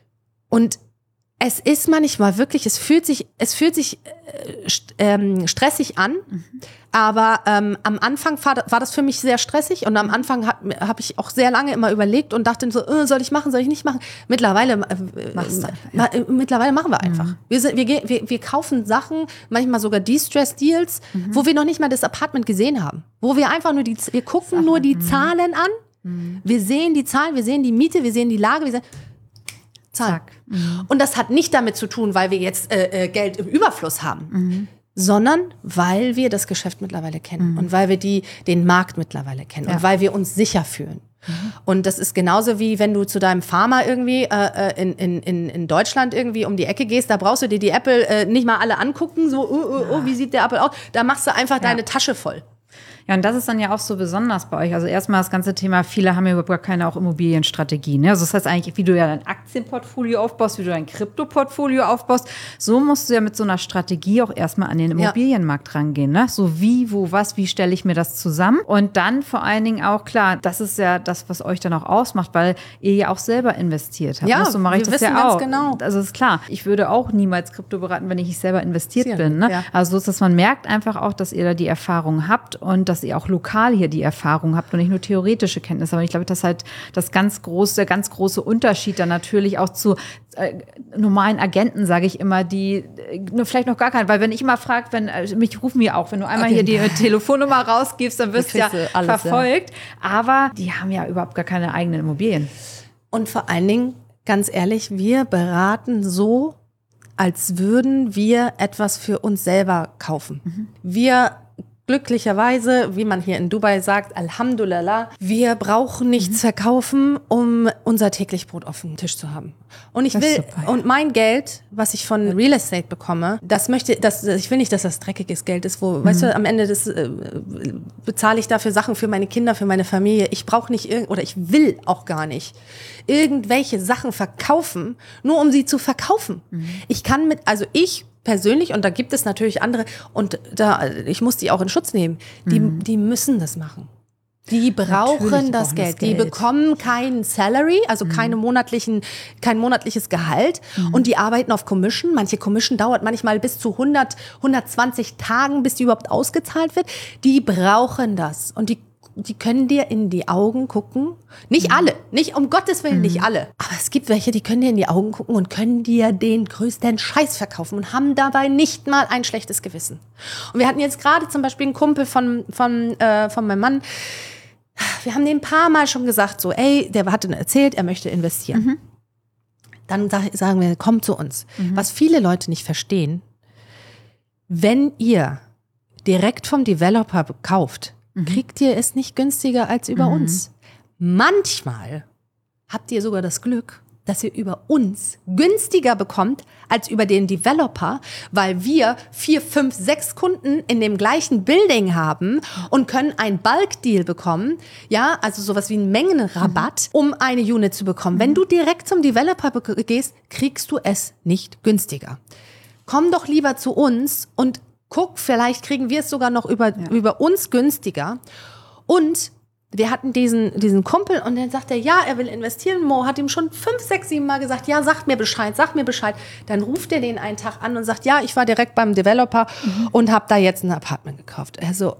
Und es ist manchmal wirklich, es fühlt sich, es fühlt sich äh, st- ähm, stressig an, mhm. aber ähm, am Anfang war, war das für mich sehr stressig und am Anfang habe hab ich auch sehr lange immer überlegt und dachte so, äh, soll ich machen, soll ich nicht machen? Mittlerweile, äh, Machst du, ja. äh, mittlerweile machen wir einfach. Mhm. Wir, sind, wir, wir, wir kaufen Sachen, manchmal sogar Distress-Deals, mhm. wo wir noch nicht mal das Apartment gesehen haben. Wo wir einfach nur die, wir gucken Sachen. nur die mhm. Zahlen an, mhm. wir sehen die Zahlen, wir sehen die Miete, wir sehen die Lage, wir sehen Zack. Mhm. Und das hat nicht damit zu tun, weil wir jetzt äh, Geld im Überfluss haben, mhm. sondern weil wir das Geschäft mittlerweile kennen mhm. und weil wir die, den Markt mittlerweile kennen ja. und weil wir uns sicher fühlen. Mhm. Und das ist genauso wie wenn du zu deinem Farmer irgendwie äh, in, in, in Deutschland irgendwie um die Ecke gehst, da brauchst du dir die Äpfel äh, nicht mal alle angucken, so, oh, oh, oh, wie sieht der Apfel aus? Da machst du einfach ja. deine Tasche voll. Ja, und das ist dann ja auch so besonders bei euch. Also erstmal das ganze Thema, viele haben ja überhaupt gar keine auch Immobilienstrategie. Ne? Also das heißt eigentlich, wie du ja dein Aktienportfolio aufbaust, wie du dein Kryptoportfolio aufbaust, so musst du ja mit so einer Strategie auch erstmal an den Immobilienmarkt ja. rangehen. Ne? So wie, wo, was, wie stelle ich mir das zusammen? Und dann vor allen Dingen auch, klar, das ist ja das, was euch dann auch ausmacht, weil ihr ja auch selber investiert habt. Ja, so mache ich wir das wissen ja auch. Ganz genau. Also ist klar, ich würde auch niemals Krypto beraten, wenn ich nicht selber investiert ja, bin. Ne? Ja. Also so ist, dass man merkt einfach auch, dass ihr da die Erfahrung habt und dass ihr auch lokal hier die Erfahrung habt und nicht nur theoretische Kenntnisse. Aber ich glaube, das ist halt das ganz große, der ganz große Unterschied dann natürlich auch zu äh, normalen Agenten, sage ich immer, die äh, vielleicht noch gar keinen, weil wenn ich immer frage, wenn äh, mich rufen wir auch, wenn du einmal okay. hier die Telefonnummer rausgibst, dann wirst du ja alles, verfolgt. Ja. Aber die haben ja überhaupt gar keine eigenen Immobilien. Und vor allen Dingen, ganz ehrlich, wir beraten so, als würden wir etwas für uns selber kaufen. Mhm. Wir glücklicherweise, wie man hier in Dubai sagt, Alhamdulillah, wir brauchen nichts mhm. verkaufen, um unser täglich Brot auf dem Tisch zu haben. Und ich will, super, ja. und mein Geld, was ich von Real Estate bekomme, das möchte, das, ich will nicht, dass das dreckiges Geld ist, wo, mhm. weißt du, am Ende des, äh, bezahle ich dafür Sachen für meine Kinder, für meine Familie. Ich brauche nicht irgend, oder ich will auch gar nicht irgendwelche Sachen verkaufen, nur um sie zu verkaufen. Mhm. Ich kann mit, also ich persönlich, und da gibt es natürlich andere, und da, ich muss die auch in Schutz nehmen, die, mhm. die müssen das machen. Die brauchen Natürlich das brauchen Geld. das Die Geld. bekommen kein Salary, also keine monatlichen, kein monatliches Gehalt. Und die arbeiten auf Commission. Manche Commission dauert manchmal bis zu hundert, hundertzwanzig Tagen, bis die überhaupt ausgezahlt wird. Die brauchen das. Und die, die können dir in die Augen gucken. Nicht alle, nicht um Gottes Willen, nicht alle. Aber es gibt welche, die können dir in die Augen gucken und können dir den größten Scheiß verkaufen und haben dabei nicht mal ein schlechtes Gewissen. Und wir hatten jetzt gerade zum Beispiel einen Kumpel von, von, äh, von meinem Mann. Wir haben den ein paar Mal schon gesagt, so, ey, der hat erzählt, er möchte investieren. Mhm. Dann sag, sagen wir, komm zu uns. Mhm. Was viele Leute nicht verstehen, wenn ihr direkt vom Developer kauft, mhm. kriegt ihr es nicht günstiger als über mhm. uns. Manchmal habt ihr sogar das Glück, dass ihr über uns günstiger bekommt als über den Developer, weil wir vier, fünf, sechs Kunden in dem gleichen Building haben und können einen Bulk-Deal bekommen, ja, also sowas wie einen Mengenrabatt, um eine Unit zu bekommen. Wenn du direkt zum Developer gehst, kriegst du es nicht günstiger. Komm doch lieber zu uns und guck, vielleicht kriegen wir es sogar noch über, ja. über uns günstiger. Und wir hatten diesen, diesen Kumpel und dann sagt er, ja, er will investieren. Mo hat ihm schon fünf, sechs, sieben Mal gesagt, ja, sag mir Bescheid, sag mir Bescheid. Dann ruft er den einen Tag an und sagt, ja, ich war direkt beim Developer mhm. und habe da jetzt ein Apartment gekauft. Er so,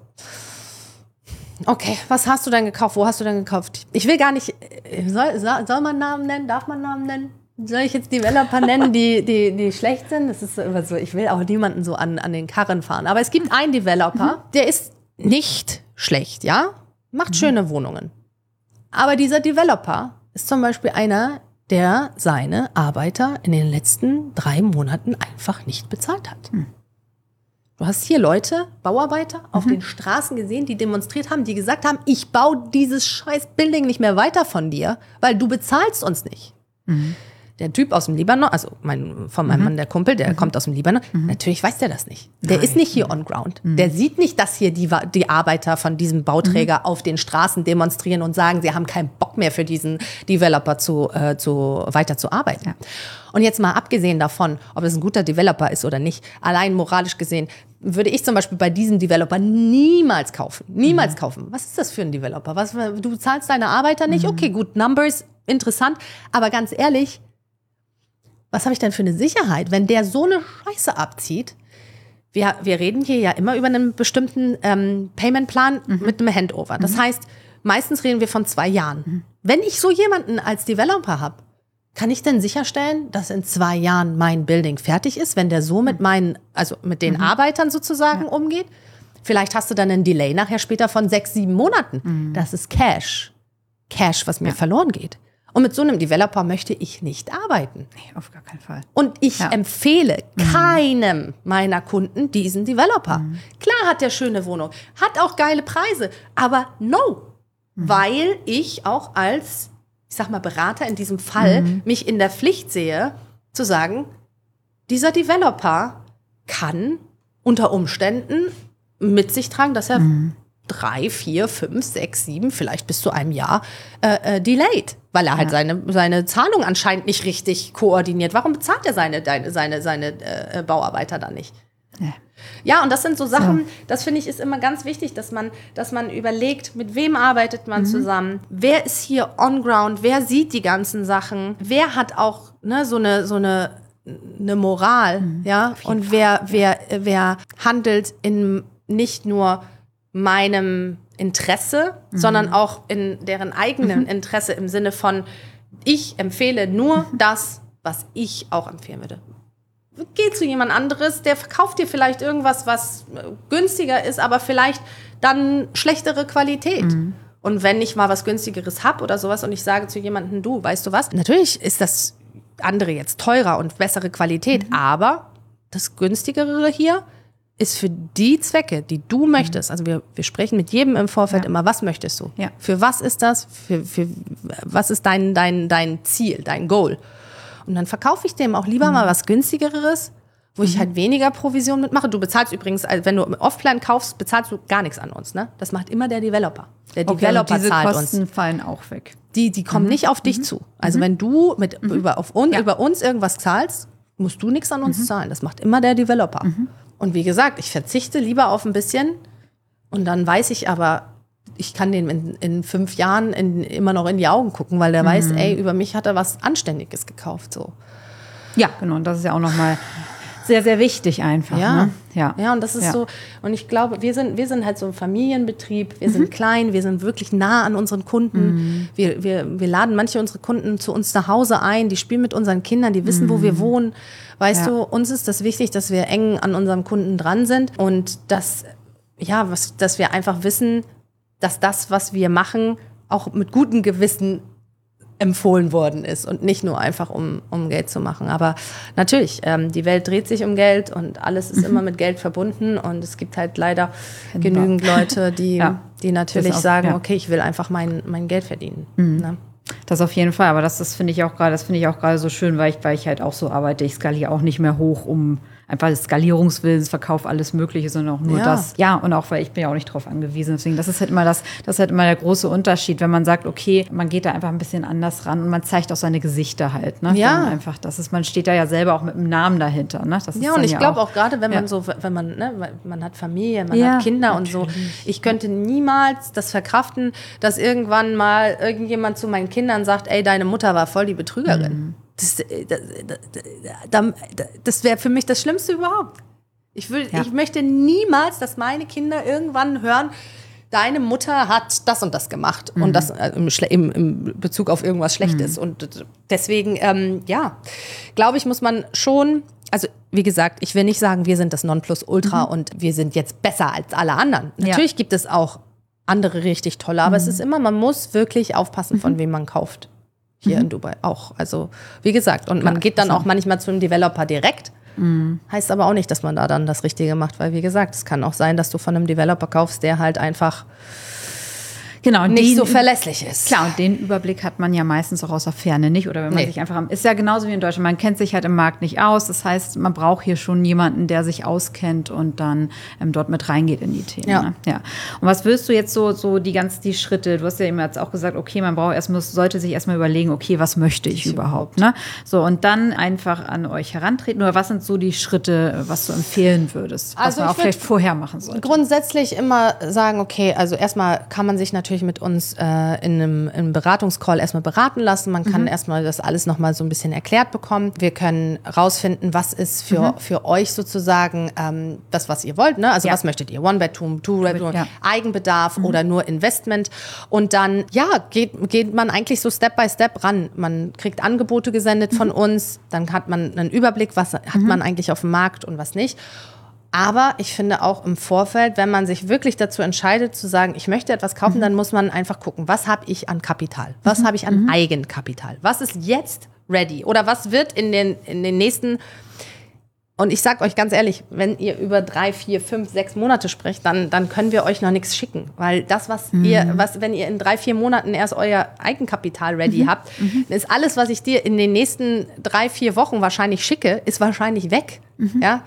okay, was hast du denn gekauft? Wo hast du denn gekauft? Ich will gar nicht, soll, soll, soll man Namen nennen? Darf man Namen nennen? Soll ich jetzt Developer nennen, die, die, die schlecht sind? Das ist immer so, ich will auch niemanden so an, an den Karren fahren. Aber es gibt einen Developer, mhm. der ist nicht schlecht, ja? Macht schöne Wohnungen. Aber dieser Developer ist zum Beispiel einer, der seine Arbeiter in den letzten drei Monaten einfach nicht bezahlt hat. Hm. Du hast hier Leute, Bauarbeiter, auf mhm. den Straßen gesehen, die demonstriert haben, die gesagt haben, ich baue dieses scheiß Building nicht mehr weiter von dir, weil du bezahlst uns nicht. Mhm. Der Typ aus dem Libanon, also mein, von meinem mhm. Mann, der Kumpel, der mhm. kommt aus dem Libanon, mhm. natürlich weiß der das nicht. Der Nein. ist nicht hier on ground. Mhm. Der sieht nicht, dass hier die, die Arbeiter von diesem Bauträger mhm. auf den Straßen demonstrieren und sagen, sie haben keinen Bock mehr für diesen Developer zu, äh, zu, weiter zu arbeiten. Ja. Und jetzt mal abgesehen davon, ob es ein guter Developer ist oder nicht, allein moralisch gesehen, würde ich zum Beispiel bei diesem Developer niemals kaufen. Niemals mhm. kaufen. Was ist das für ein Developer? Was, du zahlst deine Arbeiter nicht? Mhm. Okay, gut, Numbers, interessant. Aber ganz ehrlich, was habe ich denn für eine Sicherheit, wenn der so eine Scheiße abzieht? Wir, wir reden hier ja immer über einen bestimmten ähm, Paymentplan mhm. mit einem Handover. Das mhm. heißt, meistens reden wir von zwei Jahren. Mhm. Wenn ich so jemanden als Developer habe, kann ich denn sicherstellen, dass in zwei Jahren mein Building fertig ist, wenn der so mit meinen, also mit den mhm. Arbeitern sozusagen ja. umgeht? Vielleicht hast du dann einen Delay nachher später von sechs, sieben Monaten. Mhm. Das ist Cash. Cash, was mir ja. verloren geht. Und mit so einem Developer möchte ich nicht arbeiten. Nee, auf gar keinen Fall. Und ich ja. empfehle keinem meiner Kunden diesen Developer. Mhm. Klar hat der schöne Wohnung, hat auch geile Preise, aber no. Mhm. Weil ich auch als, ich sag mal, Berater in diesem Fall mhm. mich in der Pflicht sehe, zu sagen, dieser Developer kann unter Umständen mit sich tragen, dass er mhm. drei, vier, fünf, sechs, sieben, vielleicht bis zu einem Jahr äh, äh, delayed, weil er halt ja. seine, seine Zahlung anscheinend nicht richtig koordiniert. Warum bezahlt er seine, seine, seine äh, Bauarbeiter dann nicht? Ja. ja, und das sind so Sachen, so. Das finde ich ist immer ganz wichtig, dass man, dass man überlegt, mit wem arbeitet man mhm. zusammen, wer ist hier on ground, wer sieht die ganzen Sachen, wer hat auch ne, so eine, so eine, eine Moral, mhm. ja, und Fall. wer, wer, wer handelt in nicht nur meinem Interesse, mhm. sondern auch in deren eigenen mhm. Interesse im Sinne von, ich empfehle nur mhm. das, was ich auch empfehlen würde. Geh zu jemand anderes, der verkauft dir vielleicht irgendwas, was günstiger ist, aber vielleicht dann schlechtere Qualität. Mhm. Und wenn ich mal was günstigeres habe oder sowas und ich sage zu jemandem, du, weißt du was? Natürlich ist das andere jetzt teurer und bessere Qualität, mhm. aber das günstigere hier ist für die Zwecke, die du möchtest. Also wir, wir sprechen mit jedem im Vorfeld ja. immer, was möchtest du? Ja. Für was ist das? Für, für was ist dein, dein, dein Ziel, dein Goal? Und dann verkaufe ich dem auch lieber mhm. mal was günstigeres, wo mhm. ich halt weniger Provision mitmache. Du bezahlst übrigens, also wenn du offline kaufst, bezahlst du gar nichts an uns. Ne? Das macht immer der Developer. Der okay, Developer also diese zahlt Kosten uns. fallen auch weg. Die, die kommen mhm. nicht auf dich mhm. zu. Also mhm. wenn du mit, mhm. über, auf uns, ja. über uns irgendwas zahlst, musst du nichts an uns mhm. zahlen. Das macht immer der Developer. Mhm. Und wie gesagt, ich verzichte lieber auf ein bisschen und dann weiß ich aber, ich kann dem in, in fünf Jahren in, immer noch in die Augen gucken, weil der mhm. weiß, ey, über mich hat er was Anständiges gekauft. So. Ja, genau. Und das ist ja auch nochmal sehr, sehr wichtig einfach. Ja, ne? ja. ja und das ist ja. so, und ich glaube, wir sind, wir sind halt so ein Familienbetrieb, wir mhm. sind klein, wir sind wirklich nah an unseren Kunden. Mhm. Wir, wir, wir laden manche unserer Kunden zu uns nach Hause ein, die spielen mit unseren Kindern, die wissen, mhm. wo wir wohnen. Weißt ja. du, uns ist das wichtig, dass wir eng an unserem Kunden dran sind und dass, ja, was, dass wir einfach wissen, dass das, was wir machen, auch mit gutem Gewissen empfohlen worden ist und nicht nur einfach, um, um Geld zu machen. Aber natürlich, ähm, die Welt dreht sich um Geld und alles ist mhm. immer mit Geld verbunden und es gibt halt leider Hinbar. genügend Leute, die, ja. die natürlich auch, sagen, ja. okay, ich will einfach mein, mein Geld verdienen. Mhm. Ne? Das auf jeden Fall, aber das, das finde ich auch gerade, das finde ich auch gerade so schön, weil ich, weil ich halt auch so arbeite. Ich skaliere auch nicht mehr hoch, um einfach des Skalierungswillens, Verkauf, alles Mögliche, sondern auch nur ja. das. Ja, und auch, weil ich bin ja auch nicht drauf angewiesen. Deswegen, das ist halt immer das, das ist halt immer der große Unterschied, wenn man sagt, okay, man geht da einfach ein bisschen anders ran und man zeigt auch seine Gesichter halt. Ne? Ja. Einfach, das ist, man steht da ja selber auch mit einem Namen dahinter. Ne? Das ist ja, und ich ja glaube auch, auch gerade, wenn man ja. so, wenn man, ne, man hat Familie, man ja, hat Kinder natürlich. und so. Ich könnte niemals das verkraften, dass irgendwann mal irgendjemand zu meinen Kindern sagt, ey, deine Mutter war voll die Betrügerin. Mhm. Das, das, das, das wäre für mich das Schlimmste überhaupt. Ich, will, ja. ich möchte niemals, dass meine Kinder irgendwann hören, deine Mutter hat das und das gemacht. Mhm. Und das äh, im, im, im Bezug auf irgendwas Schlechtes. Mhm. Und deswegen, ähm, ja, glaube ich, muss man schon, also wie gesagt, ich will nicht sagen, wir sind das Nonplusultra mhm. und wir sind jetzt besser als alle anderen. Natürlich ja. gibt es auch andere richtig tolle, aber mhm. es ist immer, man muss wirklich aufpassen, von mhm. wem man kauft. Hier mhm. in Dubai auch. Also wie gesagt, und man ja, geht dann auch manchmal zu einem Developer direkt. Mhm. Heißt aber auch nicht, dass man da dann das Richtige macht, weil wie gesagt, es kann auch sein, dass du von einem Developer kaufst, der halt einfach genau, nicht den, so verlässlich ist. Klar, und den Überblick hat man ja meistens auch aus der Ferne nicht. Oder wenn man nee. sich einfach, ist ja genauso wie in Deutschland, man kennt sich halt im Markt nicht aus. Das heißt, man braucht hier schon jemanden, der sich auskennt und dann ähm, dort mit reingeht in die Themen. Ja. Ne? Ja. Und was willst du jetzt so, so die ganzen die Schritte, du hast ja eben jetzt auch gesagt, okay, man braucht erstmal, sollte sich erstmal überlegen, okay, was möchte ich, ich überhaupt? Ne? So, und dann einfach an euch herantreten. Oder was sind so die Schritte, was du empfehlen würdest, was also man auch vielleicht vorher machen sollte? Grundsätzlich immer sagen, okay, also erstmal kann man sich natürlich mit uns äh, in einem, in einem Beratungscall erstmal beraten lassen. Man kann mhm. erstmal das alles nochmal so ein bisschen erklärt bekommen. Wir können rausfinden, was ist für, mhm. für euch sozusagen ähm, das, was ihr wollt. Ne? Also ja. was möchtet ihr? One-Bedroom, Two-Bedroom, ja. Eigenbedarf mhm. oder nur Investment. Und dann, ja, geht, geht man eigentlich so Step by Step ran. Man kriegt Angebote gesendet mhm. von uns. Dann hat man einen Überblick, was hat mhm. man eigentlich auf dem Markt und was nicht. Aber ich finde auch im Vorfeld, wenn man sich wirklich dazu entscheidet zu sagen, ich möchte etwas kaufen, mhm. dann muss man einfach gucken, was habe ich an Kapital? Was mhm. habe ich an mhm. Eigenkapital? Was ist jetzt ready? Oder was wird in den, in den nächsten... Und ich sag euch ganz ehrlich, wenn ihr über drei, vier, fünf, sechs Monate sprecht, dann, dann können wir euch noch nichts schicken. Weil das, was mhm. ihr, was, wenn ihr in drei, vier Monaten erst euer Eigenkapital ready mhm. habt, mhm. dann ist alles, was ich dir in den nächsten drei, vier Wochen wahrscheinlich schicke, ist wahrscheinlich weg. Mhm. Ja?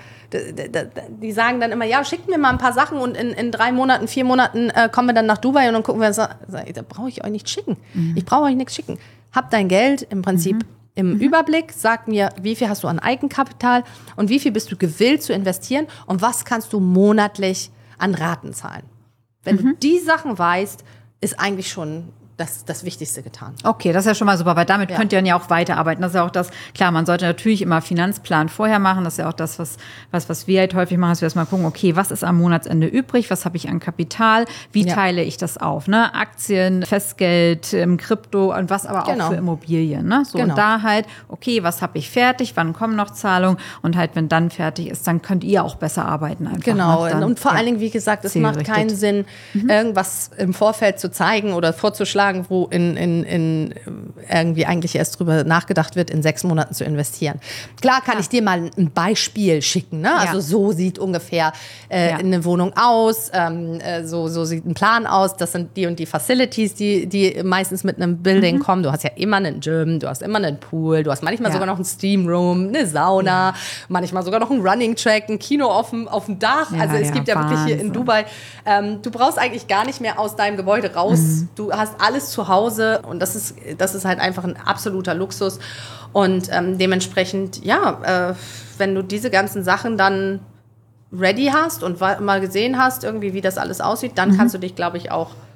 Die sagen dann immer, ja, schickt mir mal ein paar Sachen und in, in drei Monaten, vier Monaten äh, kommen wir dann nach Dubai und dann gucken wir, so, da brauche ich euch nichts schicken. Mhm. Ich brauche euch nichts schicken. Habt dein Geld im Prinzip mhm. im mhm. Überblick, sag mir, wie viel hast du an Eigenkapital und wie viel bist du gewillt zu investieren und was kannst du monatlich an Raten zahlen. Wenn mhm. du die Sachen weißt, ist eigentlich schon das, das Wichtigste getan. Okay, das ist ja schon mal super, weil damit ja. könnt ihr dann ja auch weiterarbeiten. Das ist ja auch das, klar, man sollte natürlich immer Finanzplan vorher machen. Das ist ja auch das, was, was, was wir halt häufig machen, dass wir erstmal gucken, okay, was ist am Monatsende übrig, was habe ich an Kapital, wie ja. teile ich das auf, ne? Aktien, Festgeld, ähm, Krypto und was aber genau. auch für Immobilien, ne? So, genau. Und da halt, okay, was habe ich fertig, wann kommen noch Zahlungen und halt, wenn dann fertig ist, dann könnt ihr auch besser arbeiten einfach. Genau, dann, und vor ja, allen Dingen, wie gesagt, es macht keinen Sinn, mhm. irgendwas im Vorfeld zu zeigen oder vorzuschlagen, wo in, in, in irgendwie eigentlich erst drüber nachgedacht wird, in sechs Monaten zu investieren. Klar kann ja. ich dir mal ein Beispiel schicken. Ne? Also ja. so sieht ungefähr äh, ja. eine Wohnung aus, ähm, äh, so, so sieht ein Plan aus. Das sind die und die Facilities, die, die meistens mit einem Building mhm. kommen. Du hast ja immer einen Gym, du hast immer einen Pool, du hast manchmal ja. sogar noch einen Steam Room, eine Sauna, ja. manchmal sogar noch einen Running Track, ein Kino auf dem, auf dem Dach. Ja, also es ja, gibt ja Wahnsinn. Wirklich hier in Dubai, ähm, du brauchst eigentlich gar nicht mehr aus deinem Gebäude raus. Mhm. Du hast alles zu Hause und das ist, das ist halt einfach ein absoluter Luxus und ähm, dementsprechend, ja, äh, wenn du diese ganzen Sachen dann ready hast und mal gesehen hast, irgendwie wie das alles aussieht, dann mhm. kannst du dich, glaube ich, auch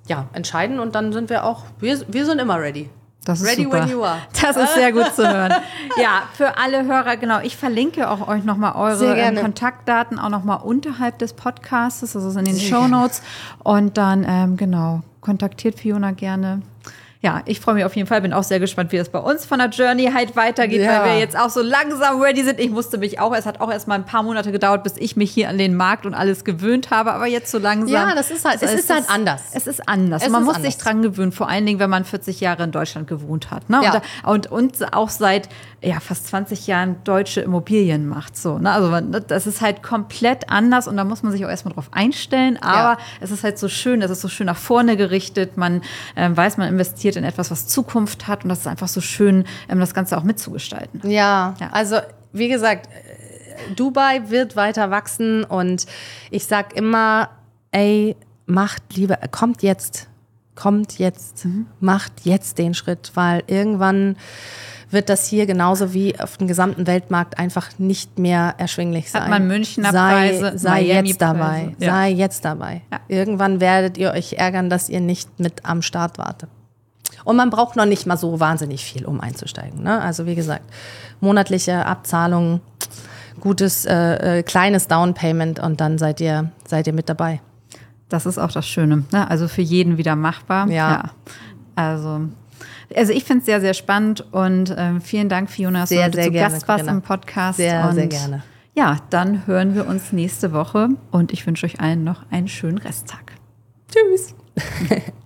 ja, entscheiden und dann sind wir auch, wir, wir sind immer ready. Das ist ready super. when you are. Das ist sehr gut zu hören. Ja, für alle Hörer, genau, ich verlinke auch euch nochmal eure ähm, Kontaktdaten auch nochmal unterhalb des Podcasts, also in den Shownotes. Und dann, ähm, genau, kontaktiert Fiona gerne. Ja, ich freue mich auf jeden Fall, bin auch sehr gespannt, wie es bei uns von der Journey halt weitergeht, ja. weil wir jetzt auch so langsam ready sind. Ich musste mich auch, es hat auch erst mal ein paar Monate gedauert, bis ich mich hier an den Markt und alles gewöhnt habe, aber jetzt so langsam. Ja, das ist halt, es, es ist halt anders. Es ist anders. Es man muss anders. sich dran gewöhnen, vor allen Dingen, wenn man vierzig Jahre in Deutschland gewohnt hat. Ne? Ja. Und, und, und auch seit ja, fast zwanzig Jahren deutsche Immobilien macht. So, ne? Also das ist halt komplett anders und da muss man sich auch erstmal drauf einstellen, aber ja. es ist halt so schön, es ist so schön nach vorne gerichtet, man ähm, weiß, man investiert in etwas, was Zukunft hat und das ist einfach so schön, ähm, das Ganze auch mitzugestalten. Ja, ja, also wie gesagt, Dubai wird weiter wachsen und ich sag immer, ey, macht lieber, kommt jetzt, kommt jetzt, mhm. macht jetzt den Schritt, weil irgendwann wird das hier genauso wie auf dem gesamten Weltmarkt einfach nicht mehr erschwinglich sein. Hat man Münchner Preise, sei, sei jetzt dabei, ja. sei jetzt dabei. Ja. Irgendwann werdet ihr euch ärgern, dass ihr nicht mit am Start wartet. Und man braucht noch nicht mal so wahnsinnig viel, um einzusteigen. Ne? Also wie gesagt, monatliche Abzahlungen, gutes, äh, kleines Downpayment und dann seid ihr, seid ihr mit dabei. Das ist auch das Schöne. Ne? Also für jeden wieder machbar. Ja. ja. Also, also ich finde es sehr, sehr spannend und äh, vielen Dank, Fiona, dass sehr, du sehr zu gerne, Gast warst Corinna. im Podcast. Sehr, und sehr gerne. Ja, dann hören wir uns nächste Woche und ich wünsche euch allen noch einen schönen Resttag. Tschüss.